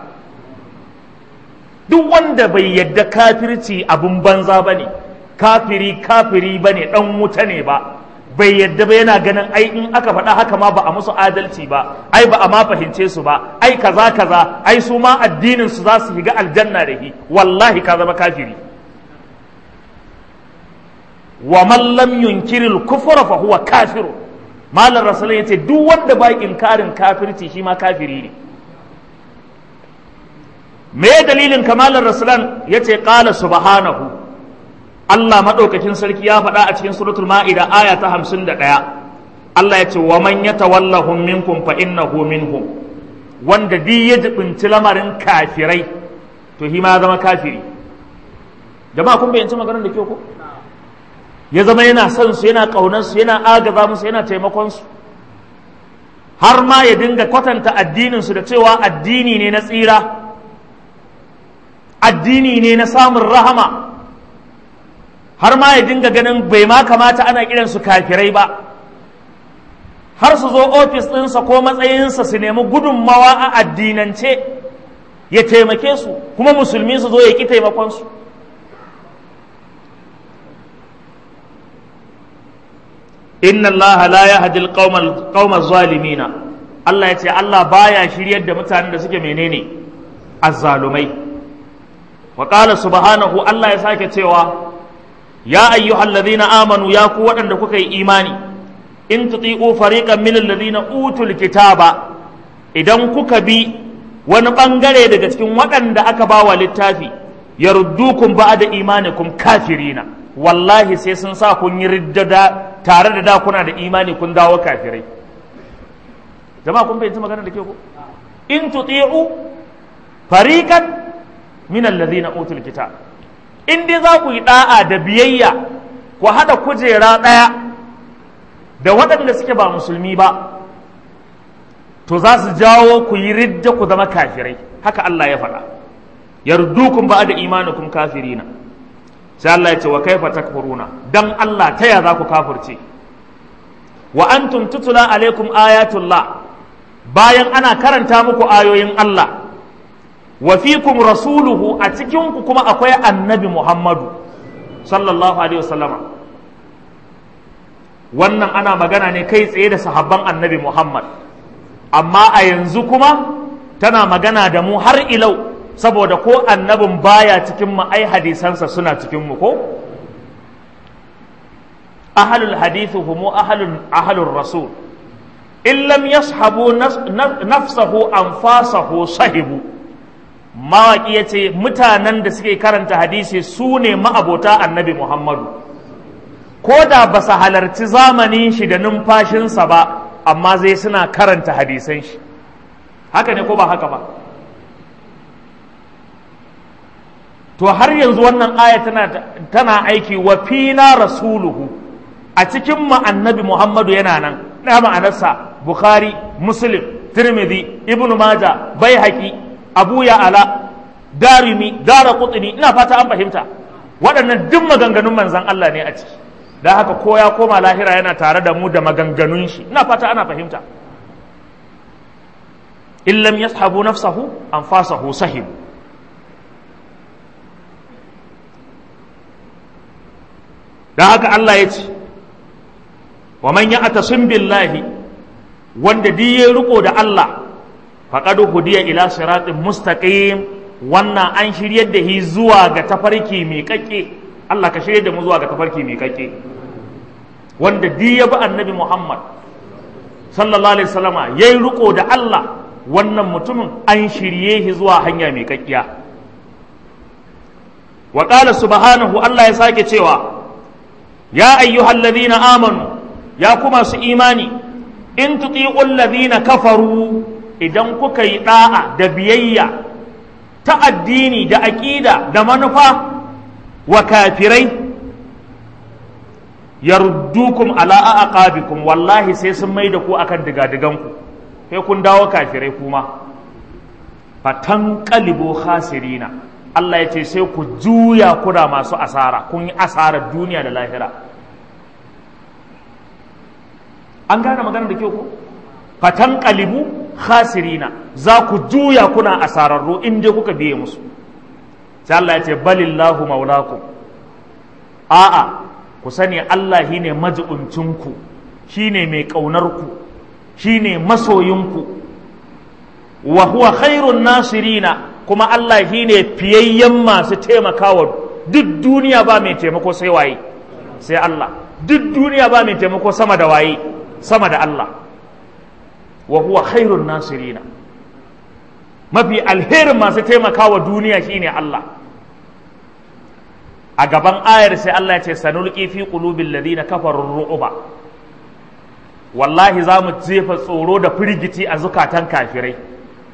S1: Duk wanda bai yadda kafirci abin banza bane, kafiri kafiri bane, dan wuta ne ba, bai yadda ba, yana ganin ai in aka faɗa haka ma ba a musu adalci ba, ai ba a ma fahimce su ba, ai kaza kaza, ai su ma addinin su za su shiga aljanna da shi, wallahi ka zama kafiri. Wa man lam yunkiril kufra fa huwa kafiru, malar rasulun yace duk wanda ba inkarin kafirci shi ma kafiri ne. Me dalilin kamalar rasulun? Yace qala subhanahu, Allah maɗaukakin sarki ya faɗa a cikin suratul ma'ida aya ta hamsin da ɗaya, Allah ya ce wa man yatawallahum minkum fa innahu minhum, wanda duk ya jibinci lamarin kafirai to shi ma ya zama kafiri. Jama'a kun bayyanci maganar da ke ko? Ya zama yana son su, yana ƙaunar su, yana agaza musu, yana taimakon su, har ma ya dinga kwatanta addinin su da cewa addini ne na tsira, addini ne na samun rahama, har ma ya dinga ganin bai ma kamata ana kiran su kafirai ba, har su zo ofis ɗinsa ko matsayinsa su nemi gudunmawa a addinance ya taimake su, kuma musulmi su zo ya ƙi taimakon su. Inna Allah la yahdi al-qawma zalimina, Allah ya ce Allah baya shiryar da mutanen da suke menene azzalumai. Wa qala subhanahu, Allah ya sake cewa ya ayyuhalladhina amanu, ya ku waɗanda kuka yi imani, in tuti'u fariqan min alladhina utul kitaba, idan kuka bi wani bangare daga cikin waɗanda aka ba wa littafi, yaruddukum ba'da imanikum kafirina, wallahi sai sun sa kun yi riddada tare da da kuna da imani kun dawo kafirai. Jama'a kun fahimci magana da ke ko? In tuti'u fariqan min alladhina utul kitab, in dai za ku yi da'a da biyayya ku hada kujera daya da waɗanda suke ba musulmi ba, to za su jawo ku yi ridda ku zama kafirai. Haka Allah ya faɗa, yardukum ba'da imanikum kafirina. Sai Allah ya ce wa kaifa takfuruna, dan Allah ta ya za ku kafirce, wa antum tutula alaikum ayatullah, bayan ana karanta muku ayoyin Allah, wa fikum rasuluhu, a cikin ku kuma akwai annabi Muhammadu sallallahu alaihi wasallama. Wannan ana magana ne kai tsaye da sahabban annabi Muhammad, amma a yanzu kuma tana magana da mu har ilau, saboda ko annabin baya cikin mu ai hadisansa suna cikin mu ko? Ahlul hadithu humu ahlul ahlur rasul, in lam yashabu nafsahu anfasahu sahibu. Mawaƙi ya ce mutanen da suke karanta hadisi su ne ma'abota annabi Muhammadu, ko da ba su halarci zamanin shi da numfashinsa ba, amma zai suna karanta hadisan shi. Haka ne ko ba haka ba? To har yanzu wannan aya tana, tana aiki wa fina rasuluhu, a cikin mu annabi Muhammadu yana nan. Na ma'anarsa Bukhari, Muslim, Tirmidhi, Ibn Majah, Baihaqi, Abu Ya'ala, Darimi, Daraqutni, ina fata an fahimta. Waɗannan duk maganganun manzon Allah ne a ciki. Da haka ko ya koma lahira yana tare da mu da maganganun shi. Ina fata ana fahimta. In lam yashabu nafsahu anfasahu sahib. Da haka Allah ya ce, wa man ya'tasim billahi, wanda duk ya riko da Allah, faqad hudiya ila siratin mustaqim, wannan an shiryar da shi zuwa ga tafarki mai kakke. Allah ka shirye da mu zuwa ga tafarki mai kakke. Wanda duk ya bi annabi Muhammad sallallahu alaihi wasallama yayi riko da Allah, wannan mutumin an shirye shi zuwa hanya mai kakkiya. Wa qala subhanahu, Allah ya sake cewa ya ayyuhal ladhina amanu, ya kuma su imani, in tuti'ul ladhina kafaru, idan kuka yi da'a da biyayya ta addini da aqida da manufa wa kafirai, yaruddukum ala aqabikum, wallahi sai sun maida ku akan digadiganku, sai kun dawo kafirai kuma. Fatanqalibu khasirina, Allah ya ce sai ku juya kuna masu asara, kun yi asarar duniya da lahira. An gane magana da kyau ko? Fatan qalibu khasirina, za ku juya kuna asararru in dai kuka biye musu. Sai Allah ya ce balillahu maulakum, a'a ku sani Allah shine majibincinku, shine mai ƙaunarku, shine masoyinku, wa huwa khairun nasirina, kuma Allah shine fiyayyen masu taimakawa. Duk duniya ba mai taimako sai waye? Sai Allah. Duk duniya ba mai taimako sama da waye? Sama da Allah. Wa huwa khairun nasirina, mafi alherin masu taimakawa duniya shine Allah. A gaban ayar sai Allah ya ce sanulqi fi qulubil ladina kafaru ru'ba, wallahi za mu jefa tsoro da firgici a zukatan kafirai.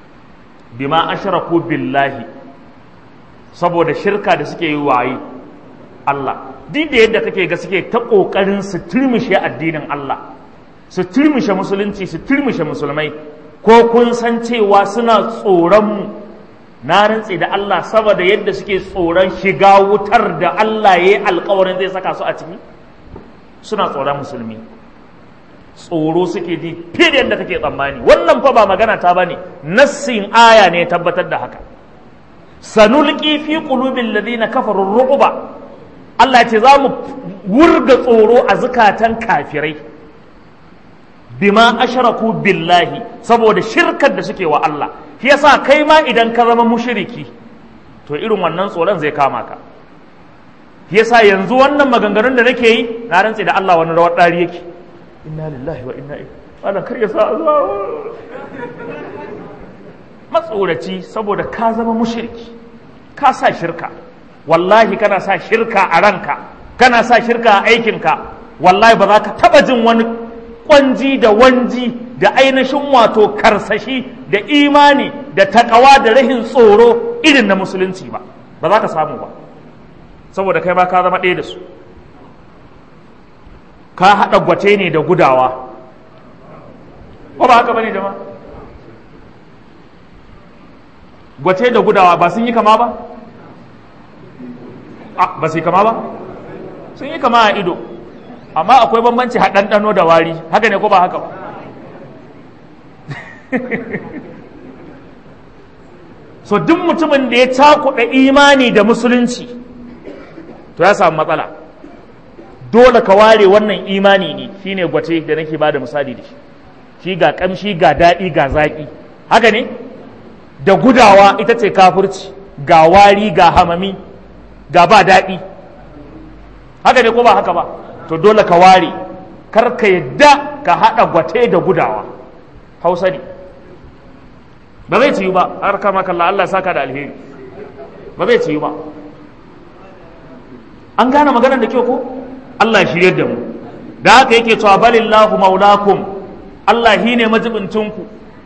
S1: bima ashraku billahi saboda shirka da suke yi waye Allah duk da yadda kake ga suke ta kokarin su turmishe addinin Allah su turmishe musulunci su turmishe musulmai ko kun san cewa suna tsoron mu na rantse da Allah saboda yadda suke tsoron shiga wutar da Allah ya yi alkawarin zai saka su a ciki suna tsoron musulmi tsoro suke ji fiye da yadda kake tsammani wannan fa ba magana ta bane nassin aya ne tabbatar da haka sanulqi fi qulubil ladina kafaru ru'ba Allah ce za mu wurga tsoro a zukatan kafirai bima ashraku billahi saboda shirkar da suke wa Allah shi yasa kai ma idan ka zama mushriki to irin wannan tsoron zai kama ka shi yasa yanzu wannan maganganun da nake yi na rantse da Allah wani rawar dari yake inna lillahi wa inna ilaihi wannan kar ya sa Allah matsoraci saboda ka zama mushriki ka sa shirka wallahi kana sa shirka a ranka kana sa shirka a aikinka wallahi ba za ka taba jin wani kwanji da wanji da ainihin wato karsashi da imani da takawa da rahin tsoro irin na musulunci ba ba za ka samu ba saboda kai ba ka zama ɗaya da su ka haɗa gwace ne da gudawa ba ba haka bane jama'a gwace da gudawa ba sun yi kama ba ba su yi kama ba sun yi kama a ido amma akwai bambanci haɗanɗano da wari haka ne ko ba haka ba so duk mutumin da ya cakuɗa imani da musulunci to ya samu matsala dole ka ware wannan imani ne shine gwate da nake ba da misali da shi shi ga ƙamshi ga daɗi ga zaƙi haka ne da gudawa ita ce kafirci ga wari ga hamami ga ba daɗi haka ne ko ba haka ba to dole ka ware kar ka yadda ka haɗa gwate da gudawa hausa ne ba zai ciyu ba har kama kalla Allah ya saka da alheri ba zai ciyu ba an gane maganar da kyau ko Allah ya shirye da mu da haka yake cewa balillahu maulakum Allah shi ne majibincinku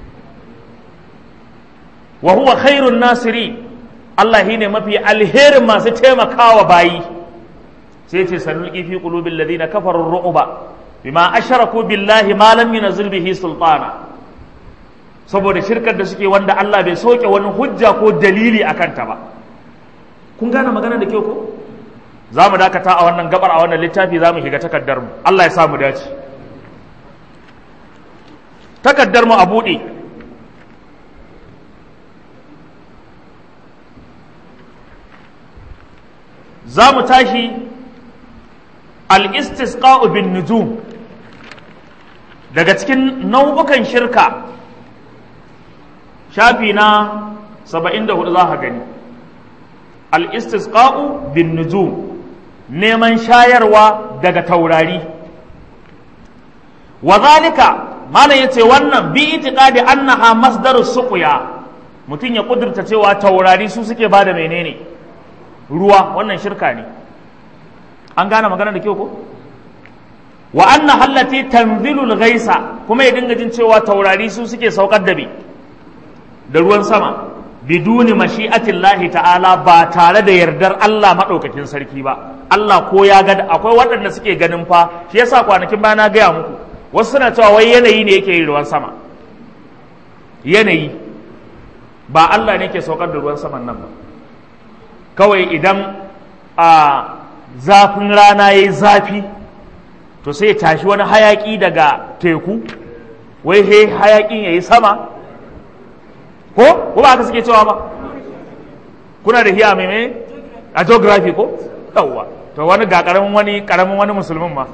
S1: wa huwa khairun nasiri Allah shi ne mafi alherin masu taimakawa bayi sai ce sanulqi fi qulubil ladina kafaru ru'ba bima ashraku billahi ma lam yunzil bihi sultana saboda shirkar da suke wanda Allah bai soke wani hujja ko dalili akan ta ba kun gane magana da kyau ko za mu dakata a wannan gabar a wannan littafi za mu shiga takaddar mu Allah ya sa mu dace takaddar mu a buɗe za mu tashi al-istisqa'u bin nujum daga cikin nau'ukan shirka shafi na saba'in da hudu za ka gani al-istisqa'u bin nujum neman shayarwa daga taurari wa zalika malam yace wannan bi itiqadi annaha masdarus suqya mutun ya kudurta cewa taurari su suke bada menene ruwa wannan shirka ne an gane magana da kyau ko wa anna allati tanzilul ghaisa kuma ya dinga jin cewa taurari su suke saukar da bi da ruwan sama biduni mashi'atillahi ta'ala ba tare da yardar Allah madaukakin sarki ba Allah ko ya ga akwai waɗanda suke ganin fa shi yasa kwanakin baya na gaya muku wasu suna cewa wai yanayi ne yake yin ruwan sama yanayi ba Allah ne ke saukar da ruwan saman nan ba kawai idan a zafin rana yayi zafi to sai ya tashi wani hayaki daga teku wai he hayakin yayi sama ko ko ba haka suke cewa ba kuna da hiya mai a geography ko yawwa to wani ga karamin wani karamin wani musulmin ma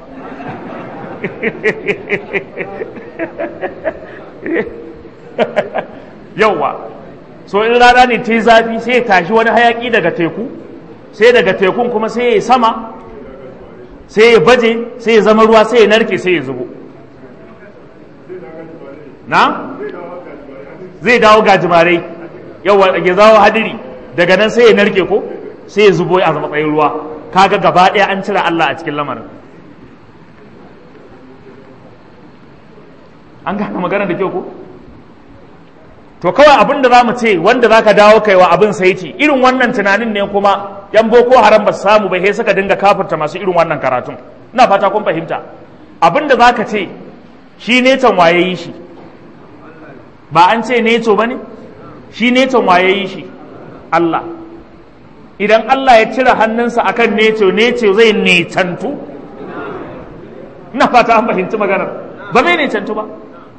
S1: yawwa so in rana ne ta yi zafi sai ya tashi wani hayaki daga teku sai daga tekun kuma sai ya yi sama sai ya baje sai ya zama ruwa sai ya narke sai ya zubo na zai dawo gajimarai yawa ya zawo hadiri daga nan sai ya narke ko sai ya zubo a matsayin ruwa kaga gaba ɗaya an cire Allah a cikin lamarin an gane magana da kyau ko to kawai abin da za mu ce wanda za ka dawo kaiwa abin saiti irin wannan tunanin ne kuma yan boko haram ba su samu ba sai suka dinga kafirta masu irin wannan karatun. Ina fata kun fahimta. Abin da za ka ce shi neton waye yi shi, ba an ce neto ba ne? Shi neton waye yi shi Allah. Idan Allah ya cire hannunsa akan neto, neto zai netantu? Ina fata an fahimci maganar, ba zai netantu ba.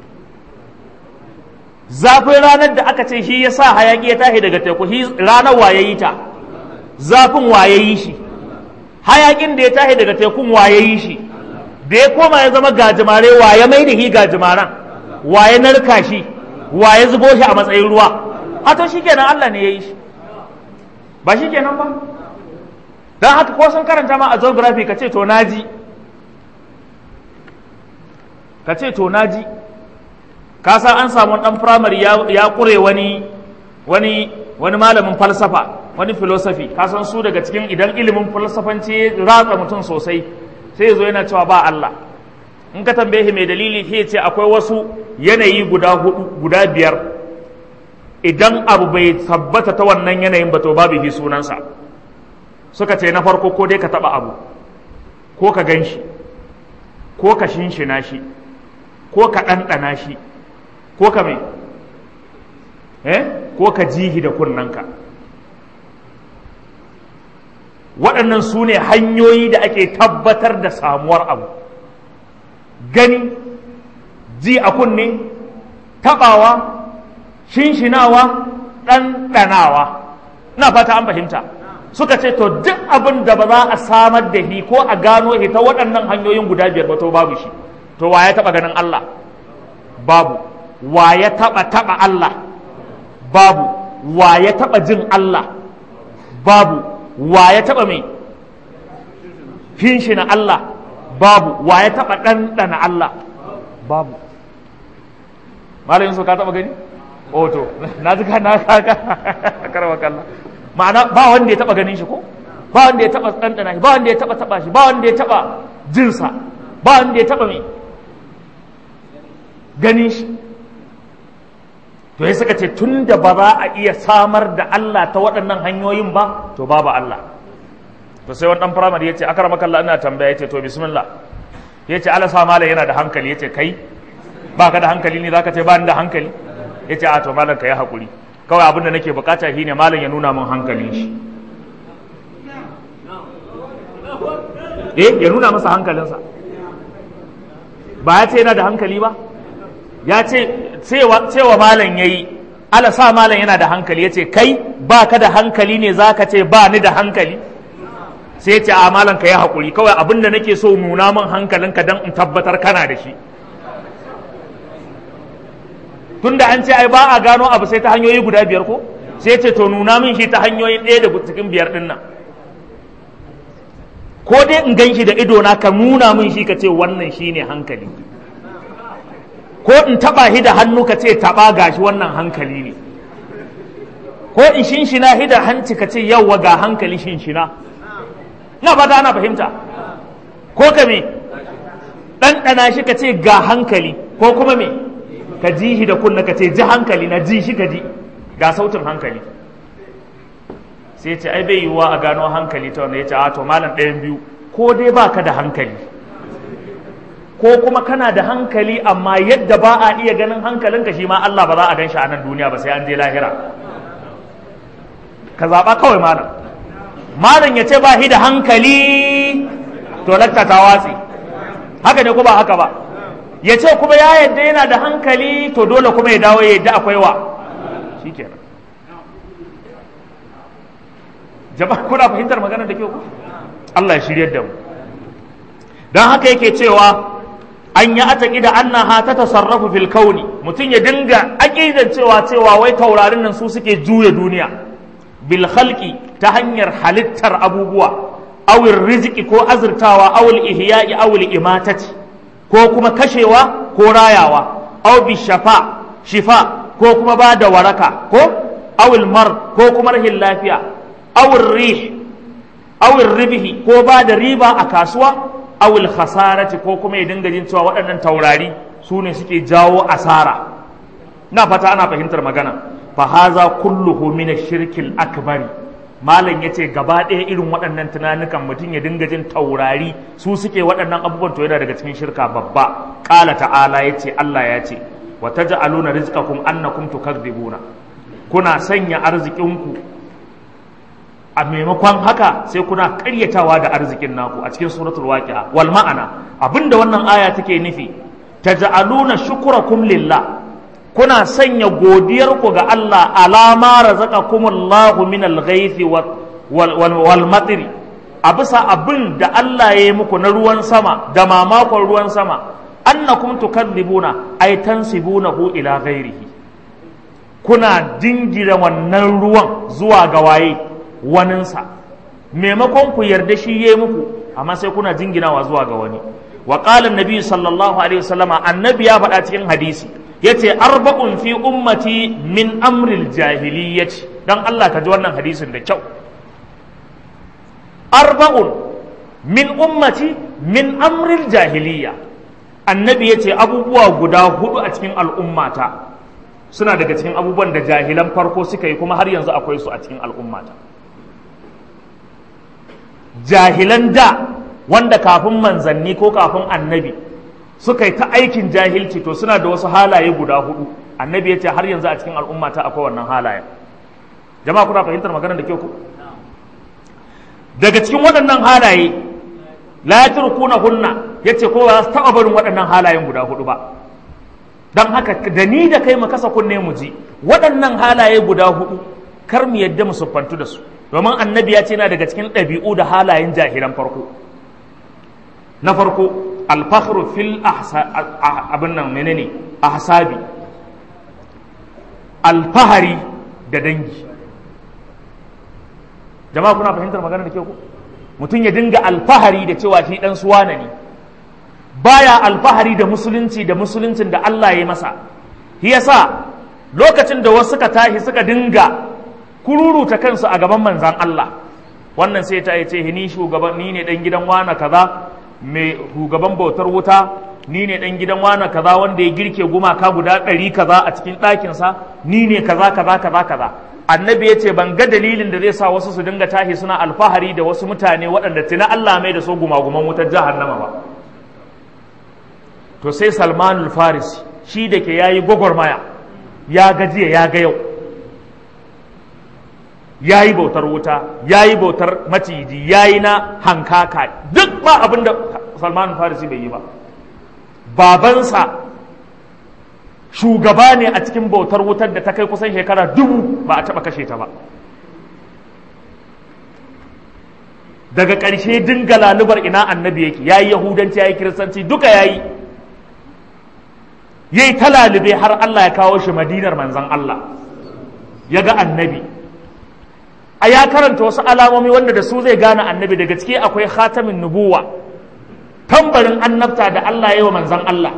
S1: Zafin ranar da aka ce shi ya sa hayaƙi ya tashi daga teku, ranar waye yi ta? Zafin waye yi shi? Hayaƙin da ya tashi daga tekun waye yi shi? Da ya koma ya zama gajimare waye mai da shi gajimaran? Waye narka shi? Waye zubo shi a matsayin ruwa? A to shikenan Allah ne ya yi shi, ba shikenan ba? Don haka ko sun karanta ma a geography ka ce to naji, ka ce to naji. Ka san an samu ɗan firamare ya ƙure wani wani wani malamin falsafa, wani philosophy. Ka san su daga cikin idan ilimin falsafanci ratsa mutum sosai sai ya zo yana cewa ba Allah. In ka tambaye shi mai dalili sai ya ce akwai wasu yanayi guda hudu guda biyar idan abu bai tabbata ta wannan yanayin ba to babu shi sunansa. Suka ce na farko ko dai ka taba abu, ko ka gan shi, ko ka shinshina shi, ko ka ɗanɗana shi, ko ka mai eh ko ka jihi da kunnanka. Waɗannan su ne hanyoyi da ake tabbatar da samuwar abu: gani, ji a kunne, taɓawa, shinshinawa, ɗanɗanawa. Ina fata an fahimta. Suka ce to duk abin da ba za a samar da shi ko a gano shi ta waɗannan hanyoyin guda biyar ba to babu shi. To wa ya taɓa ganin Allah? Babu. Wa ya taɓa taɓa Allah? Babu. Wa ya taɓa jin Allah? Babu. Wa ya taɓa mai finshina Allah? Babu. Wa ya taɓa ɗanɗana Allah? Babu. Malayin so ka taɓa gani? Oh to, na ji ka na kaka karwa kalla. Ma'ana ba wanda ya taɓa ganin shi ko? Ba wanda ya taɓa ɗanɗana shi, ba wanda ya taɓa taɓa shi, ba wanda ya taɓa jinsa, ba wanda ya taɓa mai ganin shi. To ya suka ce tun da ba za a iya samar da Allah ta waɗannan hanyoyin ba, to babu Allah. To sai wani ɗan firamare ya ce akara makalla ina tambaya, ya ce to bismillah. Ya ce ala sa malam yana da hankali. Ya ce kai ba ka da hankali ne za ka ce ba ni da hankali? Ya ce a to malam ka yi haƙuri, kawai abin da nake bukata shi ne malam ya nuna min hankalin shi. Eh ya nuna masa hankalinsa. Ba ya ce yana da hankali ba? Ya ce cewa malam ya yi ala sa malam yana da hankali. Ya ce kai ba ka da hankali ne za ka ce ba ni da hankali? Sai ya ce a malam ka yi haƙuri, kawai abin da nake so nuna min hankalinka don in tabbatar kana da shi. Tunda an ce ai ba a gano abu sai ta hanyoyi guda biyar ko? Sai ce to nuna min shi ta hanyoyi ɗaya da cikin biyar ɗin nan. Ko dai in gan shi da idona ka nuna min shi ka ce wannan shi ne hankali, ko in taɓa shi da hannu ka ce taɓa gashi wannan hankali ne, ko in shinshina shi da hanci ka ce yawwa ga hankali shinshina. Na fata ana fahimta. Ko ka me ɗanɗana shi ka ce ga hankali, ko kuma me ka ji shi da kunna ka ce ji hankali na ji shi ka ji ga sautin hankali. Sai ce ai bai yiwuwa a gano hankali ta wanda ya ce a to malam ɗayan biyu, ko dai ba ka da hankali ko kuma kana da hankali amma yadda ba a iya ganin hankalinka shi ma Allah ba za a gan shi a nan duniya ba sai an je lahira. Ka zaɓa kawai malam. Malam ya ce ba shi da hankali to lakta ta watsi. Haka ne ko ba haka ba? Ya ce kuma ya yadda yana da hankali to dole kuma ya dawo ya yadda akwai wa shi kenan. Jama'a kuna fahimtar maganar da ke ku? Allah ya shiryar da mu. Don haka yake cewa an yi ataki da annaha ta tasarrafu fil kauni, mutum ya dinga aqidan cewa cewa wai taurarin nan su suke juya duniya, bil khalqi ta hanyar halittar abubuwa, awil rizqi ko azurtawa, awil ihya'i awil imatati, ko kuma kashewa ko rayawa, aw bi shafa shifa ko kuma ba da waraka, ko awil mar ko kuma rahin lafiya, awil rih awil ribhi ko ba da riba a kasuwa, awil khasarati ko kuma ya dinga jin cewa waɗannan taurari su ne suke jawo asara. na fata ana fahimtar magana. Fa haza kulluhu min ash-shirkil akbari, malam yace gaba ɗaya irin waɗannan tunanukan mutum ya dinga jin taurari su suke waɗannan abubuwan to yana daga cikin shirka babba. Qala ta'ala, yace Allah ya ce wa taj'aluna rizqakum annakum tukadzibuna, kuna sanya arzikinku a maimakon haka sai kuna karyatawa da arzikin naku a cikin suratul waqi'a. Wal ma'ana, abinda wannan aya take nufi, taj'aluna shukurakum lillah, kuna sanya godiyarku ga Allah alama razaqakumullahu min al-ghaithi wal wal matri, a bisa abin da Allah ya yi muku na ruwan sama da mamakon ruwan sama, annakum tukadzibuna ay tansibunahu ila ghairihi, kuna dingira wannan ruwan zuwa ga waye waninsa, maimakon ku yarda shi yayi muku amma sai kuna jinginawa zuwa ga wani. Wa qala an-nabi sallallahu alaihi wasallama, annabi ya faɗa cikin hadisi yace arba'un fi ummati min amril jahiliyyati, dan Allah ka ji wannan hadisin da kyau. Arba'un min ummati min amril jahiliyya, annabi yace abubuwa guda hudu a cikin al'ummata suna daga cikin abubuwan da jahilan farko suka yi kuma har yanzu akwai su a cikin al'ummata. Jahilan da wanda kafin manzanni ko kafin annabi suka yi ta aikin jahilci to suna da wasu halaye guda hudu, annabi ya ce har yanzu a cikin al'ummata akwai wannan halayen. Jama'a kuna fahimtar maganar da kyau ku? Daga cikin waɗannan halaye la yatrukuna hunna, yace ko ba su taɓa barin waɗannan halayen guda hudu ba. Dan haka da ni da kai mu kasa kunne mu ji waɗannan halaye guda hudu kar mu yadda mu siffantu da su, domin annabi ya ce yana daga cikin ɗabi'u da halayen jahilan farko. Na farko, alfahru fil abin nan menene ahsabi, alfahari da dangi. Jama'a kuna fahimtar magana da ke ku? Mutum ya dinga alfahari da cewa shi dan suwana ne, baya alfahari da musulunci da musuluncin da Allah ya masa. Shi yasa lokacin da wasu suka tashi suka dinga kururuta kansu a gaban manzan Allah, wannan sai ta ce ni shugaban, ni ne dan gidan wana kaza, mai shugaban bautar wuta, ni ne dan gidan wana kaza wanda ya girke gumaka guda ɗari kaza a cikin ɗakinsa, ni ne kaza kaza kaza kaza. Annabi ya ce ban ga dalilin da zai sa wasu su dinga tashi suna alfahari da wasu mutane waɗanda tuna Allah mai da su gumaguman wutar jahannama ba. To sai Salmanul Farisi shi da ke yayi gwagwarmaya, ya gajiya ya ga yau, ya yi bautar wuta, ya yi bautar maciji, ya yi na hankaka, duk ba abin da Salman Farisi bai yi ba. Babansa shugaba ne a cikin bautar wutar da ta kai kusan shekara dubu ba a taɓa kashe ta ba. Daga ƙarshe dinga lalubar ina annabi yake, ya yi yahudanci, ya yi kiristanci, duka ya yi. Ya yi ta lalube har Allah ya kawo shi madinar manzan Allah, ya ga annabi. A ya karanta wasu alamomi wanda da su zai gane annabi, daga ciki akwai khatamin nubuwa, tambarin annabta da Allah ya yi wa manzan Allah.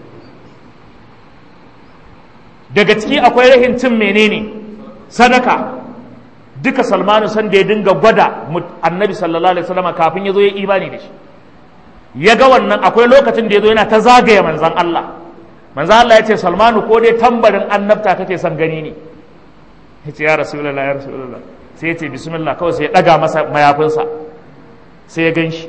S1: Daga ciki akwai rahin cin menene sadaka, duka Salmanu san da ya dinga gwada annabi sallallahu alaihi wasallam kafin ya zo ya imani da shi. Ya ga wannan, akwai lokacin da ya zo yana ta zagaya manzan Allah. Manzan Allah ya ce, Salmanu ko dai tambarin annabta kake son gani ne? Ya ce, ya Rasulullah, ya Rasulullah. Sai ya ce bismillah, kawai sai ya ɗaga masa mayafinsa sai ya gan shi.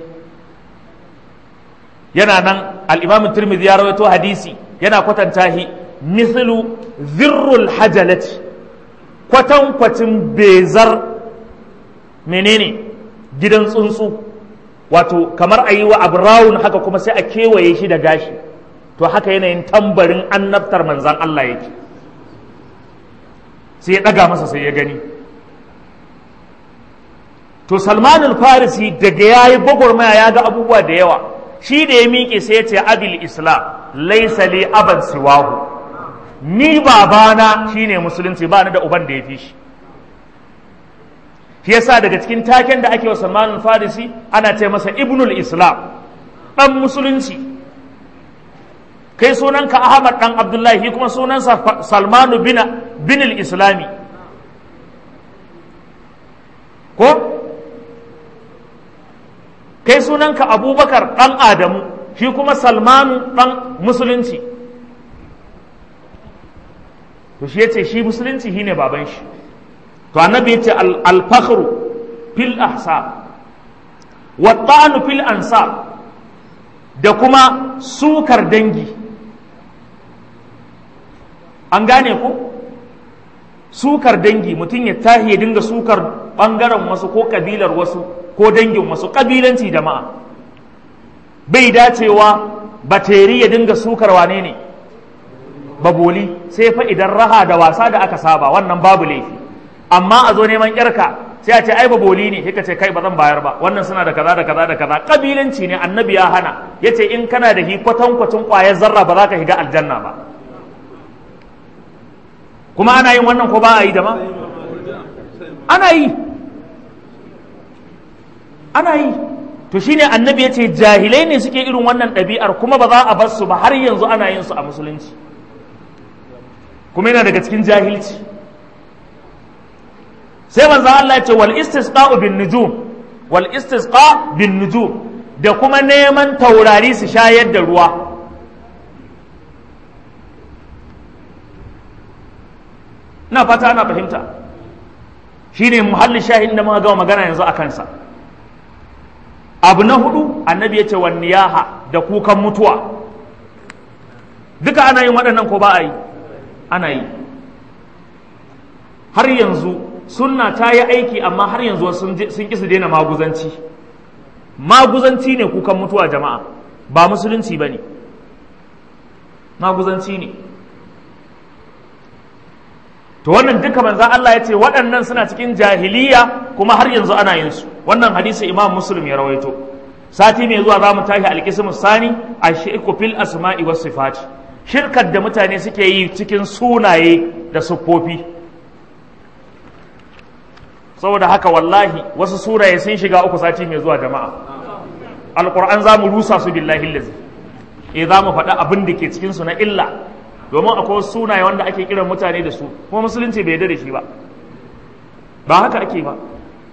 S1: Yana nan al'imamin Tirmidhi ya rawaito hadisi yana kwatanta shi mithlu zirrul hajalati, kwatankwacin bezar menene gidan tsuntsu, wato kamar a yi wa abu rawun haka kuma sai a kewaye shi da gashi, to haka yanayin tambarin annabtar manzan Allah yake. Sai ya ɗaga masa sai ya gani. To Salmanul Farisi daga ya yi gwagwarmaya ya ga abubuwa da yawa, shi da ya miƙe sai ya ce abil islam laisa li aban siwahu, ni babana shine musulunci, ba ni da uban da ya fi shi. Shi yasa daga cikin taken da ake wa Salmanul Farisi ana ce masa ibnul islam, ɗan musulunci. Kai sunanka Ahmad ɗan Abdullahi, kuma sunansa Salmanu bin binul islami, ko kai sunanka Abubakar ɗan Adamu, shi kuma Salmanu ɗan musulunci. to shi yace shi musulunci shine baban shi to annabi yace al-fakhru fil ahsab wa ta'nu fil ansab da kuma sukar dangi an gane ku sukar dangi mutum ya tahi ya dinga sukar bangaren wasu ko kabilar wasu ko dangin wasu kabilanci jama'a bai dacewa bateri ya dinga sukar wane ne baboli sai fa idan raha da wasa da aka saba wannan babu laifi amma a zo neman yarka sai a ce ai baboli ne sai ka ce kai ba zan bayar ba wannan suna da kaza da kaza da kaza kabilanci ne annabi ya hana yace in kana da hi kwatan kwatan kwayar zarra ba za ka shiga aljanna ba kuma ana yin wannan ko ba a yi da ma ana yi ana yi to shine annabi yace jahilai ne suke irin wannan ɗabi'ar kuma ba za a bar su ba har yanzu ana yin su a musulunci kuma yana daga cikin jahilci sai manzo Allah ya ce wal istisqa'u bin nujum wal istisqa bin nujum da kuma neman taurari su shayar da ruwa na fata ana fahimta shine muhalli shahin da muka ga magana yanzu a kansa abu na hudu annabi ya ce wan niyaha da kukan mutuwa duka ana yin waɗannan ko ba a yi ana yi har yanzu sunna ta yi aiki amma har yanzu sun ƙi su daina maguzanci maguzanci ne kukan mutuwa jama'a ba musulunci ba ne maguzanci ne to wannan duka manzan Allah ya ce waɗannan suna cikin jahiliya kuma har yanzu ana yin su wannan hadisi imam muslim ya rawaito sati mai zuwa za mu tashi alƙismu sani a shirku fil asma'i was sifati shirkar da mutane suke yi cikin sunaye da siffofi saboda haka wallahi wasu suraye sun shiga uku sati mai zuwa jama'a alquran za mu rusa su billahi allazi eh za mu faɗa abin da ke cikin su na illa domin akwai wasu sunaye wanda ake kiran mutane da su kuma musulunci bai yarda da shi ba ba haka ake ba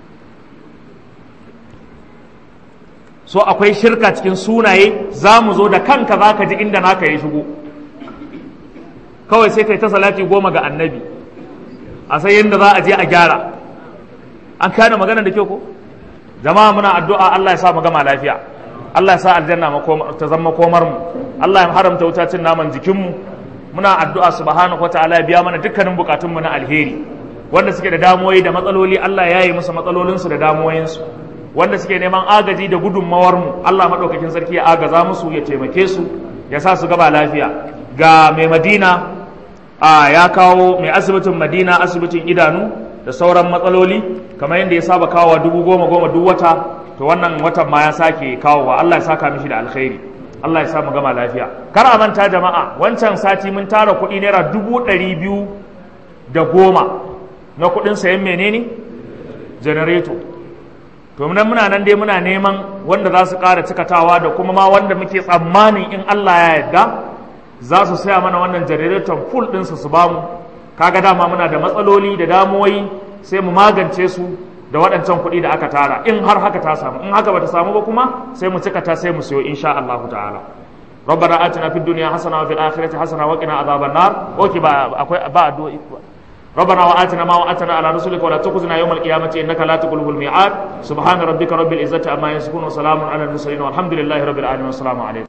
S1: so akwai shirka cikin sunaye za mu zo da kanka za ka ji inda naka ya shigo kawai sai kai ta salati goma ga annabi a sai yadda za a je a gyara an kana magana da kyau ko jama'a muna addu'a Allah ya sa mu gama lafiya Allah ya sa aljanna ta zama komar mu Allah ya haramta wuta cin naman jikin mu muna addu'a subhanahu wataala ya biya mana dukkanin bukatun mu na alheri wanda suke da damuwoyi da matsaloli Allah ya yi musu matsalolin su da damuwoyin su wanda suke neman agaji da gudunmawar mu Allah madaukakin sarki ya agaza musu ya taimake su ya sa su gaba lafiya ga mai Madina a ya kawo mai asibitin Madina asibitin idanu da sauran matsaloli kamar yadda ya saba kawo dubu goma goma duk wata to wannan watan ma ya sake kawowa Allah ya saka mishi da alkhairi Allah ya sa mu gama lafiya kar a manta jama'a wancan sati mun tara kuɗi naira dubu ɗari biyu da goma na kuɗin sayan menene janareto to nan muna nan dai muna neman wanda za su ƙara cikatawa da kuma ma wanda muke tsammanin in Allah ya yarda za su saya mana wannan janareton full ɗinsu su bamu kaga dama muna da matsaloli da damuwoyi sai mu magance su da waɗancan kuɗi da aka tara in har haka ta samu in haka bata samu ba kuma sai mu cika ta sai mu siyo insha Allah ta'ala ربنا آتنا في الدنيا حسنة وفي الآخرة حسنة وقنا عذاب النار اوكي با با ربنا وآتنا ما وعدتنا على رسلك ولا تخزنا يوم القيامة إنك لا تخلف الميعاد سبحان ربك رب العزة عما يصفون وسلام على المرسلين والحمد لله رب العالمين والسلام عليكم